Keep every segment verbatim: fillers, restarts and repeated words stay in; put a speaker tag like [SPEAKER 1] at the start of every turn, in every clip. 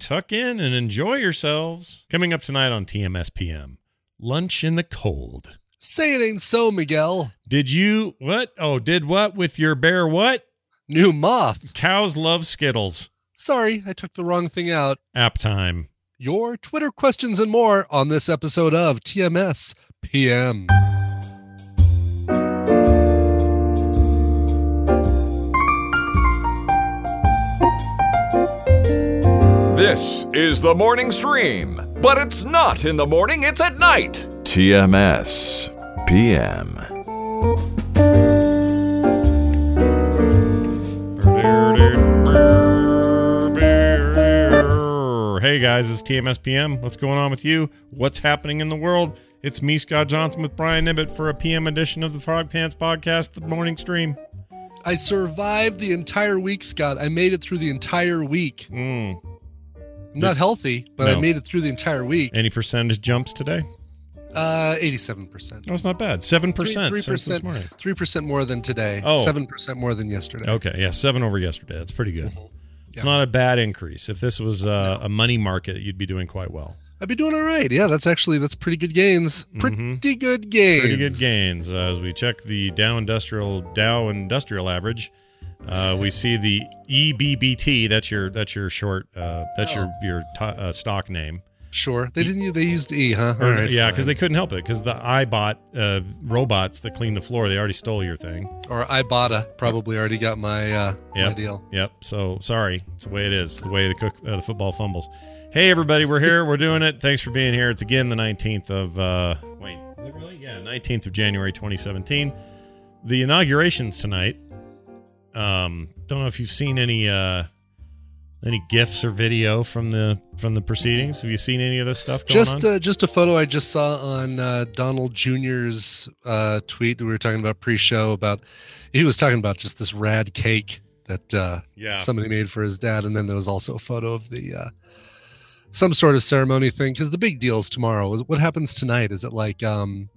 [SPEAKER 1] tuck in and enjoy yourselves. Coming up tonight on T M S P M, lunch in the cold.
[SPEAKER 2] Say it ain't so, Miguel.
[SPEAKER 1] Did you, what? Oh, did what with your bear what?
[SPEAKER 2] New moth.
[SPEAKER 1] Cows love Skittles.
[SPEAKER 2] Sorry, I took the wrong thing out.
[SPEAKER 1] App time.
[SPEAKER 2] Your Twitter questions and more on this episode of T M S P M.
[SPEAKER 3] This is the morning stream, but it's not in the morning, it's at night. T M S P M.
[SPEAKER 1] Hey guys, it's T M S P M. What's going on with you? What's happening in the world? It's me, Scott Johnson, with Brian Nibbett for a P M edition of the Frog Pants Podcast, the morning stream.
[SPEAKER 2] I survived the entire week, Scott. I made it through the entire week.
[SPEAKER 1] Mm.
[SPEAKER 2] Not healthy, but
[SPEAKER 1] No.
[SPEAKER 2] I made it through the entire week.
[SPEAKER 1] Any percentage jumps today?
[SPEAKER 2] Uh, eighty-seven percent.
[SPEAKER 1] Oh, it's not bad. seven percent
[SPEAKER 2] three
[SPEAKER 1] since this
[SPEAKER 2] percent,
[SPEAKER 1] morning.
[SPEAKER 2] three percent more than today.
[SPEAKER 1] Oh.
[SPEAKER 2] seven percent more than yesterday.
[SPEAKER 1] Okay, yeah, seven over yesterday. That's pretty good.
[SPEAKER 2] Mm-hmm.
[SPEAKER 1] It's
[SPEAKER 2] Yeah.
[SPEAKER 1] not a bad increase. If this was uh, a money market, you'd be doing quite well.
[SPEAKER 2] I'd be doing all right. Yeah, that's actually, that's pretty good gains. Pretty
[SPEAKER 1] Mhm.
[SPEAKER 2] good gains.
[SPEAKER 1] Pretty good gains. Uh, as we check the Dow Industrial Dow Industrial Average, uh, we see the E B B T. That's your that's your short. Uh, that's
[SPEAKER 2] Oh.
[SPEAKER 1] your your t- uh, stock name.
[SPEAKER 2] Sure. They didn't use, they used E, huh?
[SPEAKER 1] Or-
[SPEAKER 2] All right,
[SPEAKER 1] yeah,
[SPEAKER 2] fine.
[SPEAKER 1] because they couldn't help it. Because the iBot uh, robots that clean the floor, they already stole your thing.
[SPEAKER 2] Or Ibotta probably already got my, uh, my
[SPEAKER 1] Yep.
[SPEAKER 2] deal.
[SPEAKER 1] Yep. So sorry, it's the way it is. It's the way the cook uh, the football fumbles. Hey everybody, we're here. We're doing it. Thanks for being here. It's again the nineteenth of uh, wait, is it really? Yeah, nineteenth of January, twenty seventeen. The inauguration's tonight. Um, don't know if you've seen any uh, any gifs or video from the from the proceedings. Have you seen any of this stuff going
[SPEAKER 2] Just
[SPEAKER 1] on?
[SPEAKER 2] uh, just a photo I just saw on uh, Donald Junior's uh, tweet. We were talking about pre-show about he was talking about just this rad cake that uh,
[SPEAKER 1] yeah.
[SPEAKER 2] somebody made for his dad, and then there was also a photo of the uh, some sort of ceremony thing. Because the big deal is tomorrow. What happens tonight? Is it like um,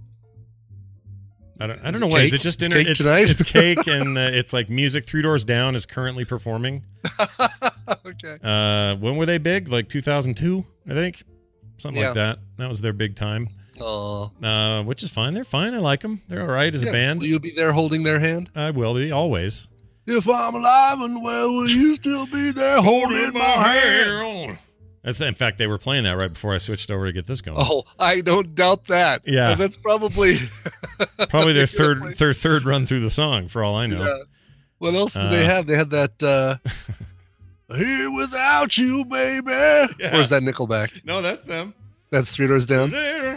[SPEAKER 1] I don't, I
[SPEAKER 2] Is
[SPEAKER 1] don't know
[SPEAKER 2] it
[SPEAKER 1] what. Is
[SPEAKER 2] cake?
[SPEAKER 1] it just
[SPEAKER 2] It's
[SPEAKER 1] inter-
[SPEAKER 2] cake
[SPEAKER 1] it's,
[SPEAKER 2] tonight?
[SPEAKER 1] it's cake and uh, it's like music. Three Doors Down is currently performing.
[SPEAKER 2] okay?
[SPEAKER 1] Uh, when were they big? Like two thousand two, I think, something
[SPEAKER 2] Yeah.
[SPEAKER 1] like that. That was their big time.
[SPEAKER 2] Oh,
[SPEAKER 1] Uh, which is fine. They're fine. I like them. They're all right as a
[SPEAKER 2] yeah.
[SPEAKER 1] band.
[SPEAKER 2] Will you be there holding their hand?
[SPEAKER 1] I will be always.
[SPEAKER 2] If I'm alive and well, will you still be there holding my hand?
[SPEAKER 1] That's in fact they were playing that right before I switched over to get this going.
[SPEAKER 2] Oh, I don't doubt that.
[SPEAKER 1] Yeah.
[SPEAKER 2] And that's probably
[SPEAKER 1] Probably their
[SPEAKER 2] They're gonna
[SPEAKER 1] third
[SPEAKER 2] play-
[SPEAKER 1] their third run through the song for all I know.
[SPEAKER 2] Yeah. What else do
[SPEAKER 1] Uh,
[SPEAKER 2] they have? They had that uh Here Without You, Baby.
[SPEAKER 1] Yeah.
[SPEAKER 2] Or is that Nickelback?
[SPEAKER 1] No, that's them.
[SPEAKER 2] That's Three Doors Down.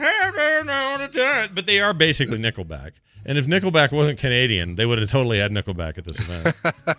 [SPEAKER 1] But they are basically Nickelback. And if Nickelback wasn't Canadian, they would have totally had Nickelback at this event.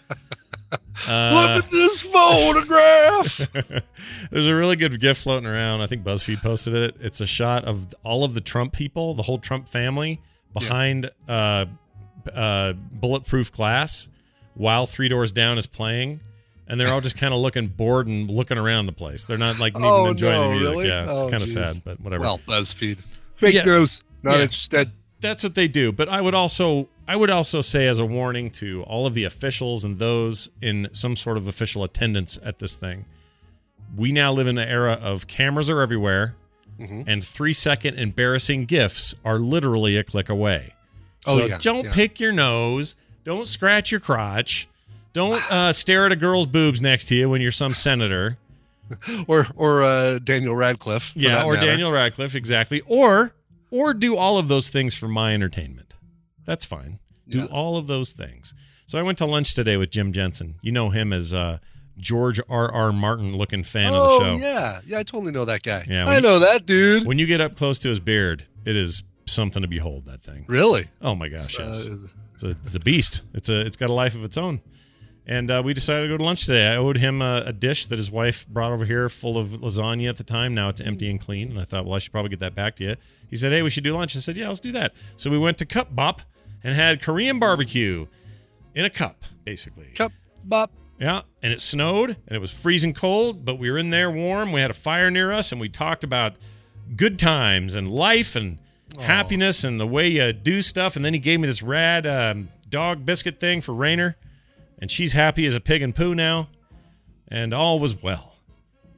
[SPEAKER 1] Uh,
[SPEAKER 2] Look at this photograph.
[SPEAKER 1] There's a really good GIF floating around. I think BuzzFeed posted it. It's a shot of all of the Trump people, the whole Trump family, behind uh, uh, bulletproof glass while Three Doors Down is playing. And they're all just kind of looking bored and looking around the place. They're not like even
[SPEAKER 2] Oh,
[SPEAKER 1] enjoying
[SPEAKER 2] no,
[SPEAKER 1] the music.
[SPEAKER 2] really?
[SPEAKER 1] Yeah, it's
[SPEAKER 2] Oh,
[SPEAKER 1] kind of
[SPEAKER 2] geez.
[SPEAKER 1] sad, but whatever.
[SPEAKER 2] Well, BuzzFeed. Fake
[SPEAKER 1] Yeah.
[SPEAKER 2] news. Not
[SPEAKER 1] Yeah.
[SPEAKER 2] interested.
[SPEAKER 1] That's what they do. But I would also I would also say as a warning to all of the officials and those in some sort of official attendance at this thing, we now live in an era of cameras are everywhere,
[SPEAKER 2] Mm-hmm.
[SPEAKER 1] and three second embarrassing GIFs are literally a click away. So
[SPEAKER 2] Oh, yeah,
[SPEAKER 1] don't
[SPEAKER 2] yeah.
[SPEAKER 1] pick your nose, don't scratch your crotch, don't uh, stare at a girl's boobs next to you when you're some senator.
[SPEAKER 2] Or or uh, Daniel Radcliffe. for
[SPEAKER 1] Yeah,
[SPEAKER 2] that
[SPEAKER 1] or
[SPEAKER 2] matter.
[SPEAKER 1] Daniel Radcliffe, exactly. Or or do all of those things for my entertainment. That's fine. Do
[SPEAKER 2] Yeah.
[SPEAKER 1] all of those things. So I went to lunch today with Jim Jensen. You know him as uh, George R. R. Martin looking fan
[SPEAKER 2] oh,
[SPEAKER 1] of the show.
[SPEAKER 2] yeah. Yeah, I totally know that guy.
[SPEAKER 1] Yeah, when
[SPEAKER 2] I
[SPEAKER 1] you-
[SPEAKER 2] know that dude.
[SPEAKER 1] When you get up close to his beard, it is something to behold, that thing.
[SPEAKER 2] Really?
[SPEAKER 1] Oh my gosh,
[SPEAKER 2] Uh,
[SPEAKER 1] yes. It's a, it's a beast. It's a it's got a life of its own. And uh, we decided to go to lunch today. I owed him a, a dish that his wife brought over here full of lasagna at the time. Now it's empty and clean. And I thought, well, I should probably get that back to you. He said, hey, we should do lunch. I said, yeah, let's do that. So we went to Cup Bop and had Korean barbecue in a cup, basically.
[SPEAKER 2] Cup bop.
[SPEAKER 1] Yeah, and it snowed, and it was freezing cold, but we were in there warm. We had a fire near us, and we talked about good times and life and happiness and the way you do stuff. And then he gave me this rad um, dog biscuit thing for Rainer, and she's happy as a pig and poo now, and all was well.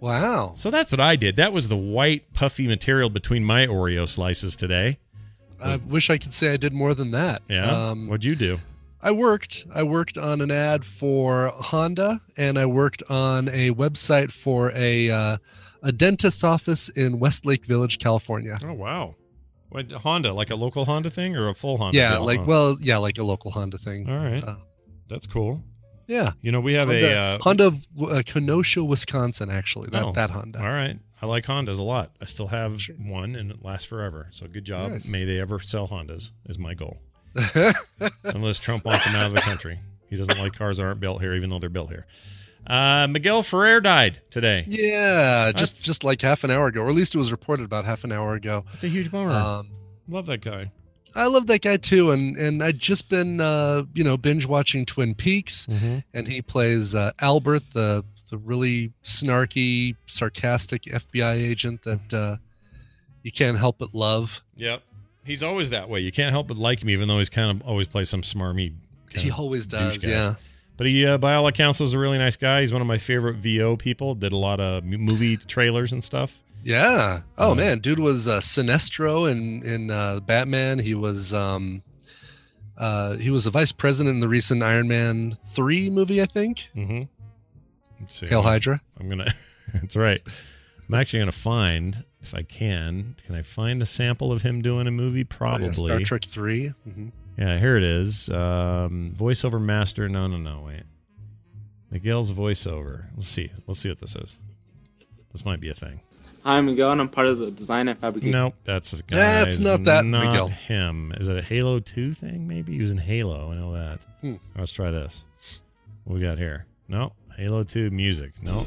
[SPEAKER 2] Wow.
[SPEAKER 1] So that's what I did. That was the white, puffy material between my Oreo slices today.
[SPEAKER 2] I wish I could say I did more than that.
[SPEAKER 1] Yeah.
[SPEAKER 2] Um,
[SPEAKER 1] What'd you do?
[SPEAKER 2] I worked. I worked on an ad for Honda, and I worked on a website for a uh, a dentist's office in Westlake Village, California.
[SPEAKER 1] Oh, wow. What, Honda, like a local Honda thing or a full Honda?
[SPEAKER 2] Yeah,
[SPEAKER 1] deal?
[SPEAKER 2] like
[SPEAKER 1] Huh.
[SPEAKER 2] well, yeah, like a local Honda thing.
[SPEAKER 1] All right.
[SPEAKER 2] Uh,
[SPEAKER 1] That's cool.
[SPEAKER 2] yeah.
[SPEAKER 1] You know, we have
[SPEAKER 2] Honda,
[SPEAKER 1] a uh,
[SPEAKER 2] Honda of uh, Kenosha, Wisconsin. Actually, that
[SPEAKER 1] Oh,
[SPEAKER 2] that Honda.
[SPEAKER 1] All right. I like Hondas a lot. I still have one, and it lasts forever. So good job.
[SPEAKER 2] Nice.
[SPEAKER 1] May they ever sell Hondas is my goal. Unless Trump wants them out of the country. He doesn't like cars that aren't built here, even though they're built here. Uh, Miguel Ferrer died today.
[SPEAKER 2] Yeah,
[SPEAKER 1] That's-
[SPEAKER 2] just just like half an hour ago, or at least it was reported about half an hour ago.
[SPEAKER 1] That's a huge bummer.
[SPEAKER 2] Um,
[SPEAKER 1] Love that guy.
[SPEAKER 2] I love that guy too, and and I'd just been uh, you know binge watching Twin Peaks,
[SPEAKER 1] Mm-hmm.
[SPEAKER 2] and he plays uh, Albert, the the really snarky, sarcastic F B I agent that uh, you can't help but love.
[SPEAKER 1] Yep. He's always that way. You can't help but like him, even though he's kind of always plays some smarmy. kind
[SPEAKER 2] He
[SPEAKER 1] of
[SPEAKER 2] always does,
[SPEAKER 1] douche guy.
[SPEAKER 2] yeah.
[SPEAKER 1] But he, uh, by all accounts, was a really nice guy. He's one of my favorite V O people. Did a lot of m- movie trailers and stuff.
[SPEAKER 2] Yeah. Oh
[SPEAKER 1] Uh,
[SPEAKER 2] man, dude was uh, Sinestro in in uh, Batman. He was um, uh, he was a vice president in the recent Iron Man three movie, I think.
[SPEAKER 1] Mm-hmm. Let's see.
[SPEAKER 2] Hail Hydra.
[SPEAKER 1] I'm gonna. That's right. I'm actually gonna find, if I can, can I find a sample of him doing a movie? Probably.
[SPEAKER 2] Oh, yeah, Star Trek three. Mm-hmm.
[SPEAKER 1] Yeah, here it is. Um, voiceover master. No, no, no. Wait. Miguel's voiceover. Let's see. Let's see what this is. This might be a thing.
[SPEAKER 4] Hi, I'm Miguel, and I'm part of the design and fabrication.
[SPEAKER 1] Nope, that's a guy.
[SPEAKER 2] That's not that
[SPEAKER 1] not
[SPEAKER 2] Miguel.
[SPEAKER 1] him. Is it a Halo two thing? Maybe he was in Halo. I know that.
[SPEAKER 2] Hmm.
[SPEAKER 1] Let's try this. What we got here? No, Halo two music. No.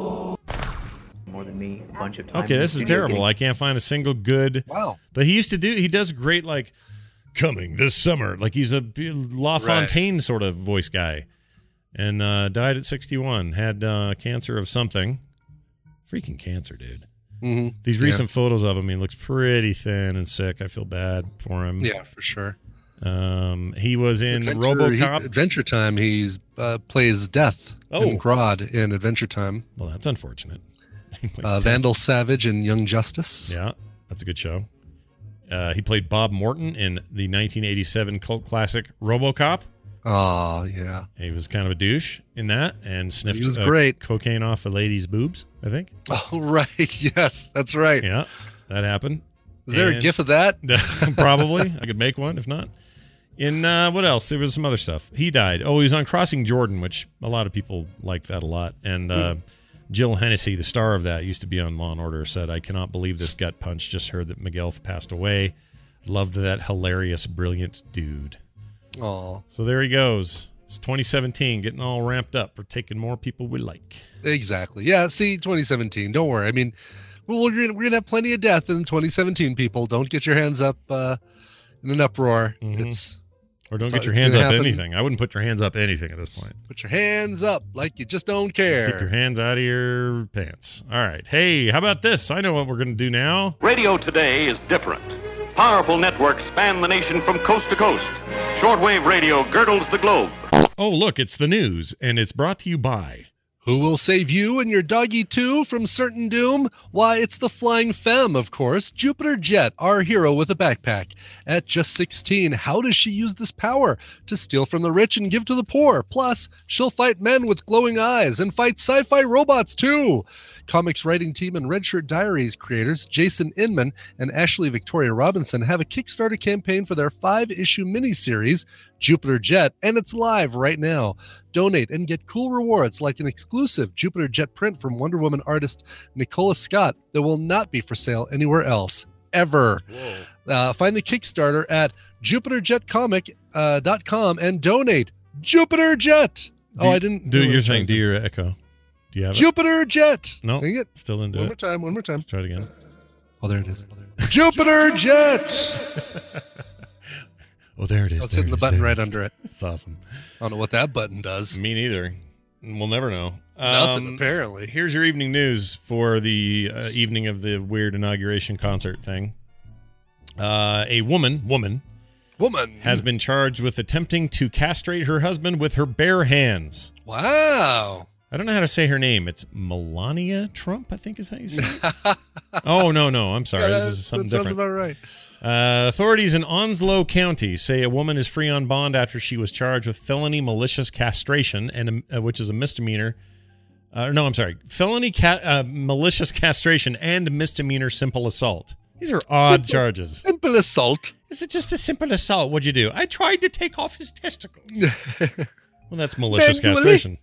[SPEAKER 5] More than me, a bunch of times.
[SPEAKER 1] Okay, this is terrible. I can't find a single good.
[SPEAKER 2] Wow.
[SPEAKER 1] But he used to do. He does great, like coming this summer. Like he's a La Fontaine sort of voice guy, and uh, died at sixty-one. Had uh, cancer of something. Freaking cancer, dude.
[SPEAKER 2] Mm-hmm.
[SPEAKER 1] These recent photos of him, he looks pretty thin and sick. I feel bad for him.
[SPEAKER 2] Yeah, for sure.
[SPEAKER 1] Um, he was in
[SPEAKER 2] Adventure,
[SPEAKER 1] RoboCop.
[SPEAKER 2] he, Adventure Time. He's uh, plays Death
[SPEAKER 1] Oh.
[SPEAKER 2] in Grodd in Adventure Time.
[SPEAKER 1] Well, that's unfortunate. He plays
[SPEAKER 2] Uh,
[SPEAKER 1] Death.
[SPEAKER 2] Vandal Savage in Young Justice.
[SPEAKER 1] Yeah, that's a good show. Uh, he played Bob Morton in the nineteen eighty-seven cult classic RoboCop.
[SPEAKER 2] Oh yeah.
[SPEAKER 1] He was kind of a douche in that and sniffed
[SPEAKER 2] He was
[SPEAKER 1] uh,
[SPEAKER 2] great.
[SPEAKER 1] cocaine off a lady's boobs, I think.
[SPEAKER 2] Oh right. Yes, that's right.
[SPEAKER 1] Yeah, that happened.
[SPEAKER 2] Is there a
[SPEAKER 1] And-
[SPEAKER 2] gif of that?
[SPEAKER 1] Probably. I could make one if not. In uh, what else? There was some other stuff. He died. Oh, he was on Crossing Jordan, which a lot of people liked that a lot. And uh, Jill Hennessy, the star of that, used to be on Law and Order, said, "I cannot believe this gut punch. Just heard that Miguel passed away. Loved that hilarious, brilliant dude."
[SPEAKER 2] Oh,
[SPEAKER 1] So there he goes. It's twenty seventeen, getting all ramped up for taking more people we like.
[SPEAKER 2] exactly. Yeah. See, twenty seventeen. Don't worry. I mean, well, we're gonna, we're gonna have plenty of death in twenty seventeen. People, don't get your hands up uh, in an uproar.
[SPEAKER 1] Mhm.
[SPEAKER 2] It's
[SPEAKER 1] Or don't
[SPEAKER 2] It's-
[SPEAKER 1] get your
[SPEAKER 2] it's
[SPEAKER 1] hands
[SPEAKER 2] gonna
[SPEAKER 1] up
[SPEAKER 2] happen.
[SPEAKER 1] anything. I wouldn't put your hands up anything at this point.
[SPEAKER 2] put your hands up like you just don't care.
[SPEAKER 1] Keep your hands out of your pants. All right. Hey, how about this? I know what we're going to do now.
[SPEAKER 6] Radio today is different. Powerful networks span the nation from coast to coast. Shortwave radio girdles the globe.
[SPEAKER 1] Oh, look, it's the news, and it's brought to you by.
[SPEAKER 2] Who will save you and your doggy too from certain doom? Why, it's the Flying Femme, of course. Jupiter Jet, our hero with a backpack. At just sixteen, how does she use this power? To steal from the rich and give to the poor. Plus, she'll fight men with glowing eyes and fight sci-fi robots too. Comics writing team and Redshirt Diaries creators Jason Inman and Ashley Victoria Robinson have a Kickstarter campaign for their five-issue miniseries, Jupiter Jet, and it's live right now. Donate and get cool rewards like an exclusive Jupiter Jet print from Wonder Woman artist Nicola Scott that will not be for sale anywhere else, ever. Uh, find the Kickstarter at jupiter jet comic dot com and donate. Jupiter Jet!
[SPEAKER 1] Do,
[SPEAKER 2] oh, I didn't
[SPEAKER 1] do
[SPEAKER 2] what
[SPEAKER 1] your
[SPEAKER 2] I'm
[SPEAKER 1] thing.
[SPEAKER 2] trying to
[SPEAKER 1] Do your echo. Do you have it?
[SPEAKER 2] Jupiter Jet!
[SPEAKER 1] No.
[SPEAKER 2] Dang it.
[SPEAKER 1] Still didn't do
[SPEAKER 2] One more
[SPEAKER 1] it.
[SPEAKER 2] time, one more time.
[SPEAKER 1] Let's try it again.
[SPEAKER 2] Oh, there it is. Jupiter Jet!
[SPEAKER 1] Oh, there it is.
[SPEAKER 2] I was
[SPEAKER 1] there
[SPEAKER 2] hitting
[SPEAKER 1] it
[SPEAKER 2] the
[SPEAKER 1] is,
[SPEAKER 2] button
[SPEAKER 1] there it
[SPEAKER 2] right
[SPEAKER 1] is.
[SPEAKER 2] under it.
[SPEAKER 1] It's awesome.
[SPEAKER 2] I don't know what that button does.
[SPEAKER 1] Me neither. We'll never know.
[SPEAKER 2] Nothing,
[SPEAKER 1] Um,
[SPEAKER 2] apparently.
[SPEAKER 1] Here's your evening news for the uh, evening of the weird inauguration concert thing. Uh, a woman, woman,
[SPEAKER 2] Woman.
[SPEAKER 1] has been charged with attempting to castrate her husband with her bare hands.
[SPEAKER 2] Wow.
[SPEAKER 1] I don't know how to say her name. It's Melania Trump, I think is how you say it. Oh, no, no. I'm sorry.
[SPEAKER 2] Yeah,
[SPEAKER 1] this is something
[SPEAKER 2] that sounds
[SPEAKER 1] different.
[SPEAKER 2] about right.
[SPEAKER 1] Uh, authorities in Onslow County say a woman is free on bond after she was charged with felony malicious castration, and uh, which is a misdemeanor. Uh, no, I'm sorry. Felony ca- uh, malicious castration and misdemeanor simple assault. These are odd
[SPEAKER 2] Simple-
[SPEAKER 1] charges.
[SPEAKER 2] Simple assault.
[SPEAKER 1] Is it just a simple assault? What'd you do? I tried to take off his testicles. Well, that's malicious
[SPEAKER 2] Manually.
[SPEAKER 1] castration.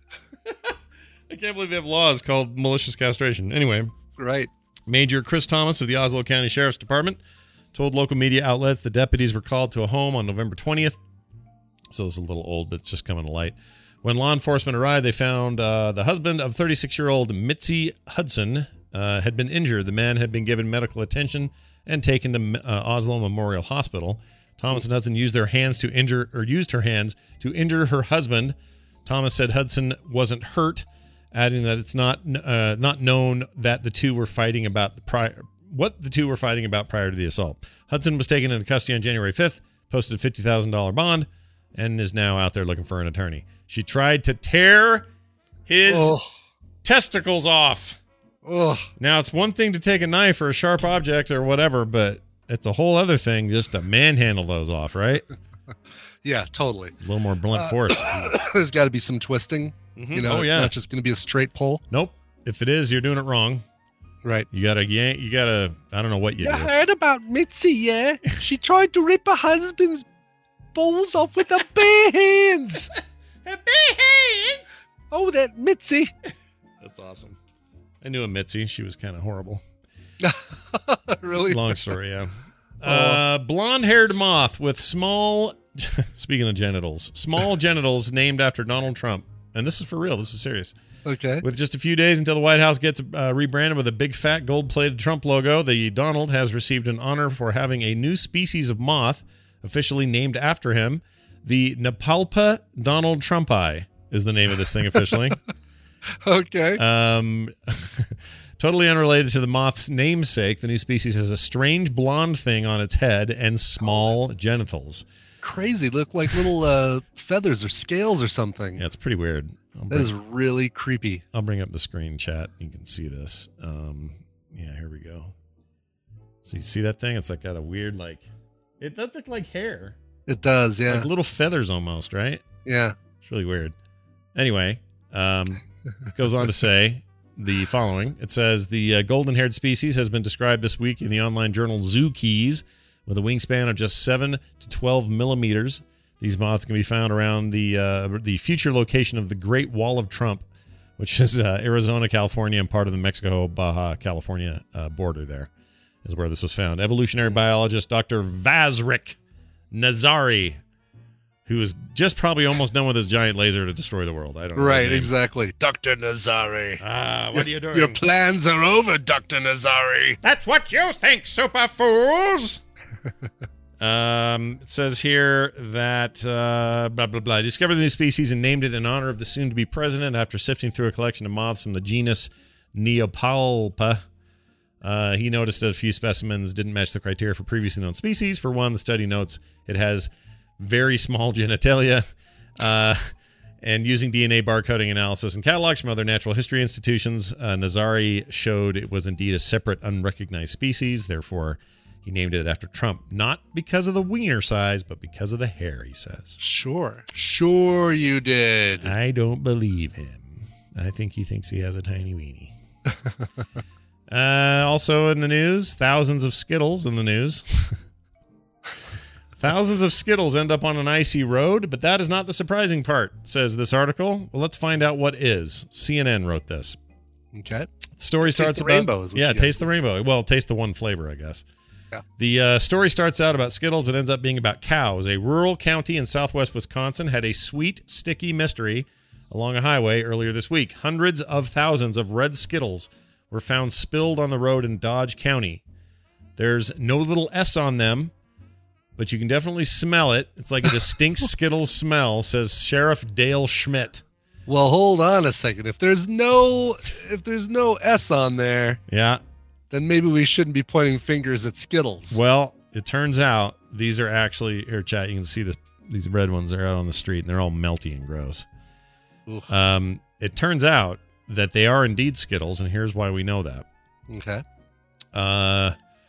[SPEAKER 1] I can't believe they have laws called malicious castration. Anyway,
[SPEAKER 2] Right.
[SPEAKER 1] Major Chris Thomas of the Oslo County Sheriff's Department told local media outlets the deputies were called to a home on November twentieth. So this is a little old, but it's just coming to light. When law enforcement arrived, they found uh, the husband of thirty-six-year-old Mitzi Hudson uh, had been injured. The man had been given medical attention and taken to uh, Oslo Memorial Hospital. Thomas and Hudson used their hands to injure, or used her hands to injure her husband. Thomas said Hudson wasn't hurt, adding that it's not uh, not known that the two were fighting about the prior what the two were fighting about prior to the assault. Hudson was taken into custody on January fifth, posted a fifty thousand dollars bond, and is now out there looking for an attorney. She tried to tear his
[SPEAKER 2] Oh.
[SPEAKER 1] testicles off.
[SPEAKER 2] Oh.
[SPEAKER 1] Now, it's one thing to take a knife or a sharp object or whatever, but it's a whole other thing just to manhandle those off, right?
[SPEAKER 2] Yeah, totally.
[SPEAKER 1] A little more blunt force.
[SPEAKER 2] There's got to be some twisting.
[SPEAKER 1] Mhm.
[SPEAKER 2] You know,
[SPEAKER 1] Oh,
[SPEAKER 2] it's
[SPEAKER 1] yeah.
[SPEAKER 2] not just going to be a straight pull.
[SPEAKER 1] Nope. If it is, you're doing it wrong.
[SPEAKER 2] Right.
[SPEAKER 1] You gotta yank. You gotta. I don't know what you
[SPEAKER 2] You
[SPEAKER 1] do.
[SPEAKER 2] heard about Mitzi, yeah? She tried to rip her husband's balls off with her bare hands.
[SPEAKER 1] Her bare hands.
[SPEAKER 2] Oh, that Mitzi.
[SPEAKER 1] That's awesome. I knew a Mitzi. She was kind of horrible.
[SPEAKER 2] Really?
[SPEAKER 1] Long story, yeah. Uh, blonde-haired moth with small. Speaking of genitals, small genitals named after Donald Trump, and this is for real. This is serious.
[SPEAKER 2] Okay.
[SPEAKER 1] With just a few days until the White House gets uh, rebranded with a big fat gold-plated Trump logo, the Donald has received an honor for having a new species of moth officially named after him. The Nepalpa Donald Trumpi is the name of this thing officially.
[SPEAKER 2] Okay.
[SPEAKER 1] Um, totally unrelated to the moth's namesake, the new species has a strange blonde thing on its head and small genitals.
[SPEAKER 2] Crazy. Look like little uh, feathers or scales or something.
[SPEAKER 1] Yeah, it's pretty weird. I'll
[SPEAKER 2] That
[SPEAKER 1] bring,
[SPEAKER 2] is really creepy.
[SPEAKER 1] I'll bring up the screen chat. You can see this. Um, yeah, here we go. So you see that thing? It's like got a weird, like, it does look like hair.
[SPEAKER 2] It does, yeah.
[SPEAKER 1] Like little feathers almost, right?
[SPEAKER 2] Yeah.
[SPEAKER 1] It's really weird. Anyway, um, it goes on to say the following. It says the uh, golden-haired species has been described this week in the online journal Zookeys with a wingspan of just seven to twelve millimeters. These moths can be found around the uh, the future location of the Great Wall of Trump, which is uh, Arizona, California, and part of the Mexico, Baja California uh, border. There is where this was found. Evolutionary biologist Doctor Vazrik Nazari, who is just probably almost done with his giant laser to destroy the world. I don't know.
[SPEAKER 2] Right,
[SPEAKER 1] his name.
[SPEAKER 2] exactly. Doctor Nazari.
[SPEAKER 1] Ah, what are you doing?
[SPEAKER 2] Your plans are over, Doctor Nazari.
[SPEAKER 1] That's what you think, super fools. um, it says here that uh, blah blah blah. Discovered the new species and named it in honor of the soon-to-be president after sifting through a collection of moths from the genus Neopalpa. Uh, he noticed that a few specimens didn't match the criteria for previously known species. For one, the study notes it has very small genitalia. Uh, and using D N A barcoding analysis and catalogs from other natural history institutions, uh, Nazari showed it was indeed a separate, unrecognized species. Therefore, he named it after Trump, not because of the wiener size, but because of the hair, he says.
[SPEAKER 2] Sure. Sure you did.
[SPEAKER 1] I don't believe him. I think he thinks he has a tiny weenie. uh, also in the news, thousands of Skittles in the news. Thousands of Skittles end up on an icy road, but that is not the surprising part, says this article. Well, let's find out what is. C N N wrote this.
[SPEAKER 2] Okay.
[SPEAKER 1] The story starts
[SPEAKER 2] the
[SPEAKER 1] about
[SPEAKER 2] rainbow is what
[SPEAKER 1] yeah,
[SPEAKER 2] you
[SPEAKER 1] taste
[SPEAKER 2] got.
[SPEAKER 1] the rainbow. Well, taste the one flavor, I guess.
[SPEAKER 2] Yeah.
[SPEAKER 1] The uh, story starts out about Skittles, but ends up being about cows. A rural county in southwest Wisconsin had a sweet, sticky mystery along a highway earlier this week. Hundreds of thousands of red Skittles were found spilled on the road in Dodge County. There's no little S on them, but you can definitely smell it. It's like a distinct Skittles smell, says Sheriff Dale Schmidt.
[SPEAKER 2] Well, hold on a second. If there's no if there's no S on there,
[SPEAKER 1] Yeah.
[SPEAKER 2] then maybe we shouldn't be pointing fingers at Skittles.
[SPEAKER 1] Well, it turns out these are actually here, chat. You can see this. These red ones are out on the street, and they're all melty and gross.
[SPEAKER 2] Oof.
[SPEAKER 1] Um, it turns out that they are indeed Skittles, and here's why we know that.
[SPEAKER 2] Okay.
[SPEAKER 1] Uh,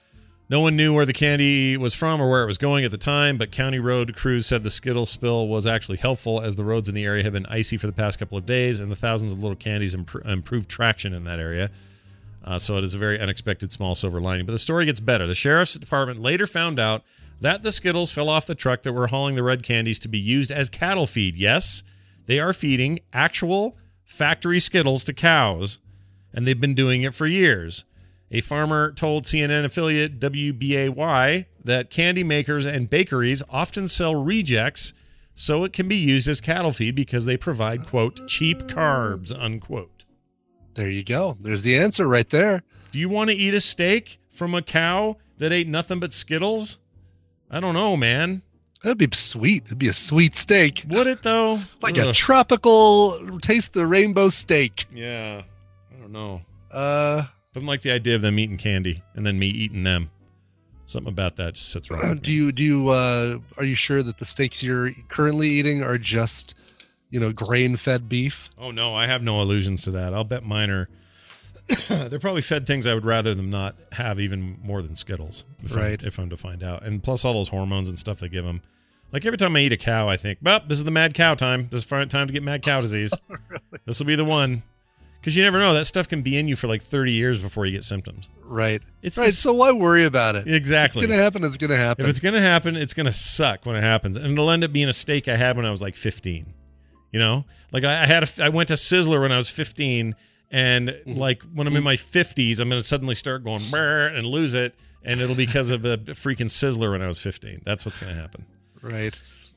[SPEAKER 1] no one knew where the candy was from or where it was going at the time, but county road crews said the Skittles spill was actually helpful as the roads in the area have been icy for the past couple of days, and the thousands of little candies imp- improved traction in that area. Uh, so it is a very unexpected small silver lining. But the story gets better. The sheriff's department later found out that the Skittles fell off the truck that were hauling the red candies to be used as cattle feed. Yes, they are feeding actual factory Skittles to cows, and they've been doing it for years. A farmer told C N N affiliate W B A Y that candy makers and bakeries often sell rejects so it can be used as cattle feed because they provide, quote, cheap carbs, unquote.
[SPEAKER 2] There you go. There's the answer right there.
[SPEAKER 1] Do you want to eat a steak from a cow that ate nothing but Skittles? I don't know, man.
[SPEAKER 2] That'd be sweet. It'd be a sweet steak.
[SPEAKER 1] Would it, though?
[SPEAKER 2] Like
[SPEAKER 1] Ugh.
[SPEAKER 2] a tropical taste the rainbow steak.
[SPEAKER 1] Yeah. I don't know.
[SPEAKER 2] Uh,
[SPEAKER 1] Don't like the idea of them eating candy and then me eating them. Something about that just sits wrong with
[SPEAKER 2] do
[SPEAKER 1] me.
[SPEAKER 2] you do you uh are you sure that the steaks you're currently eating are just, you know, grain-fed beef?
[SPEAKER 1] Oh, no, I have no illusions to that. I'll bet mine are... They're probably fed things I would rather them not have even more than Skittles, if,
[SPEAKER 2] right.
[SPEAKER 1] I'm, if I'm to find out. And plus all those hormones and stuff they give them. Like every time I eat a cow, I think, well, this is the mad cow time. This is time to get mad cow disease. Really? This will be the one. Because you never know. That stuff can be in you for like thirty years before you get symptoms.
[SPEAKER 2] Right.
[SPEAKER 1] It's
[SPEAKER 2] right.
[SPEAKER 1] this-
[SPEAKER 2] So why worry about it?
[SPEAKER 1] Exactly.
[SPEAKER 2] It's going to happen. It's going to happen.
[SPEAKER 1] If it's going to happen, it's going to suck when it happens. And it'll end up being a steak I had when I was like fifteen. You know? Like I, I had a, I went to Sizzler when I was fifteen. And like when I'm in my fifties, I'm going to suddenly start going brr and lose it. And it'll be because of a freaking Sizzler when I was fifteen. That's what's going to happen.
[SPEAKER 2] Right.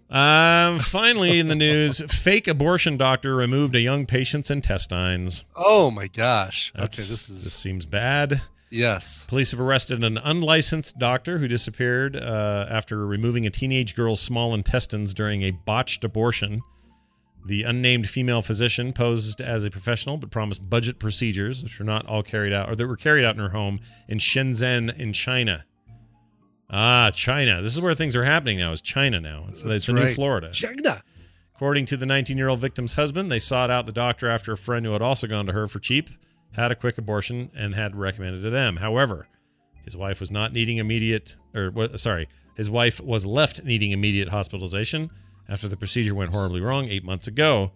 [SPEAKER 1] Um, finally, in the news, fake abortion doctor removed a young patient's intestines.
[SPEAKER 2] Oh my gosh.
[SPEAKER 1] That's,
[SPEAKER 2] okay, this is
[SPEAKER 1] this seems bad.
[SPEAKER 2] yes.
[SPEAKER 1] Police have arrested an unlicensed doctor who disappeared uh, after removing a teenage girl's small intestines during a botched abortion. The unnamed female physician posed as a professional but promised budget procedures, which were not all carried out, or that were carried out in her home in Shenzhen in China. Ah, China. This is where things are happening now, is China now. It's, it's the new
[SPEAKER 2] right.
[SPEAKER 1] Florida.
[SPEAKER 2] China.
[SPEAKER 1] According to the nineteen-year-old victim's husband, they sought out the doctor after a friend who had also gone to her for cheap, had a quick abortion, and had recommended to them. However, his wife was not needing immediate, or sorry, his wife was left needing immediate hospitalization after the procedure went horribly wrong eight months ago.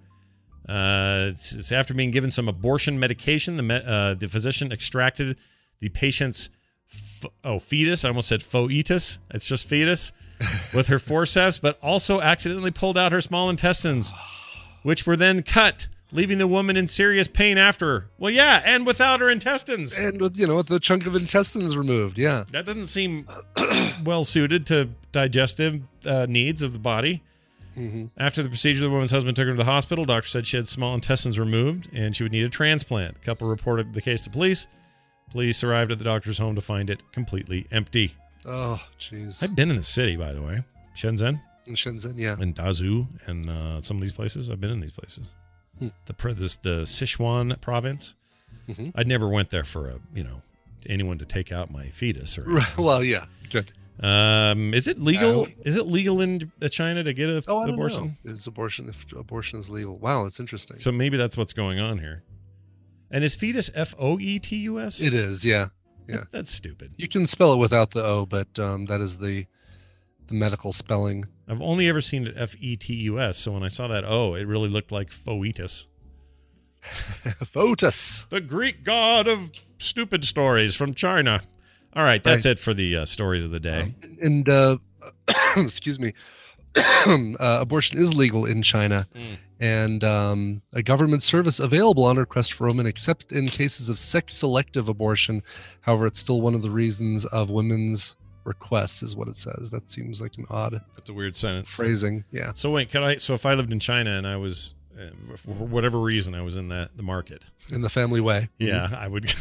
[SPEAKER 1] Uh, it's, it's after being given some abortion medication, the me, uh, the physician extracted the patient's f- oh fetus. I almost said foetus. It's just fetus with her forceps, but also accidentally pulled out her small intestines, which were then cut, leaving the woman in serious pain after. Well, yeah, and without her intestines.
[SPEAKER 2] And with, you know, with the chunk of intestines removed. Yeah.
[SPEAKER 1] That doesn't seem well suited to digestive uh, needs of the body.
[SPEAKER 2] Mm-hmm.
[SPEAKER 1] After the procedure, the woman's husband took her to the hospital. Doctor said she had small intestines removed and she would need a transplant. A couple reported the case to police. Police arrived at the doctor's home to find it completely empty.
[SPEAKER 2] Oh, jeez.
[SPEAKER 1] I've been in the city, by the way. Shenzhen
[SPEAKER 2] In Shenzhen, yeah.
[SPEAKER 1] and Dazhou and uh, some of these places. I've been in these places.
[SPEAKER 2] Hmm.
[SPEAKER 1] The pre- this, the Sichuan province.
[SPEAKER 2] Mhm.
[SPEAKER 1] I never went there for a you know anyone to take out my fetus or anything.
[SPEAKER 2] Right. Well, yeah. Good.
[SPEAKER 1] Um, is it legal?
[SPEAKER 2] I
[SPEAKER 1] Is it legal in China to get an
[SPEAKER 2] Oh, I don't
[SPEAKER 1] abortion?
[SPEAKER 2] know. Is abortion if abortion is legal? Wow, it's interesting.
[SPEAKER 1] So maybe that's what's going on here. And is fetus F O E T U S?
[SPEAKER 2] It is, yeah. Yeah.
[SPEAKER 1] That- that's stupid.
[SPEAKER 2] You can spell it without the O, but um, that is the the medical spelling.
[SPEAKER 1] I've only ever seen it F E T U S. So when I saw that O, it really looked like foetus.
[SPEAKER 2] Foetus.
[SPEAKER 1] The Greek god of stupid stories from China. All right, that's it for the uh, stories of the day.
[SPEAKER 2] Um, and uh, excuse me, uh, abortion is legal in China,
[SPEAKER 1] Mm.
[SPEAKER 2] and um, a government service available on request for women, except in cases of sex-selective abortion. However, it's still one of the reasons of women's requests, is what it says. That seems like an odd
[SPEAKER 1] That's a weird sentence.
[SPEAKER 2] phrasing. Yeah.
[SPEAKER 1] So wait, could I? So if I lived in China and I was, uh, for whatever reason, I was in that the market.
[SPEAKER 2] In the family way.
[SPEAKER 1] Yeah, I would.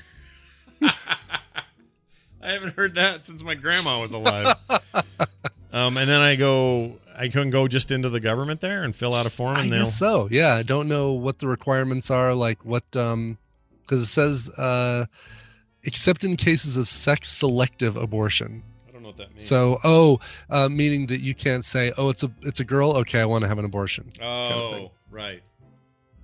[SPEAKER 1] I haven't heard that since my grandma was alive. um, and then I go, I can go just into the government there and fill out a form,
[SPEAKER 2] I
[SPEAKER 1] and they'll.
[SPEAKER 2] guess so. Yeah, I don't know what the requirements are, like what, um, because it says, uh, except in cases of sex-selective abortion.
[SPEAKER 1] I don't know what that means.
[SPEAKER 2] So, oh, uh, meaning that you can't say, oh, it's a it's a girl. Okay, I want to have an abortion.
[SPEAKER 1] Oh,
[SPEAKER 2] kind of thing.
[SPEAKER 1] right,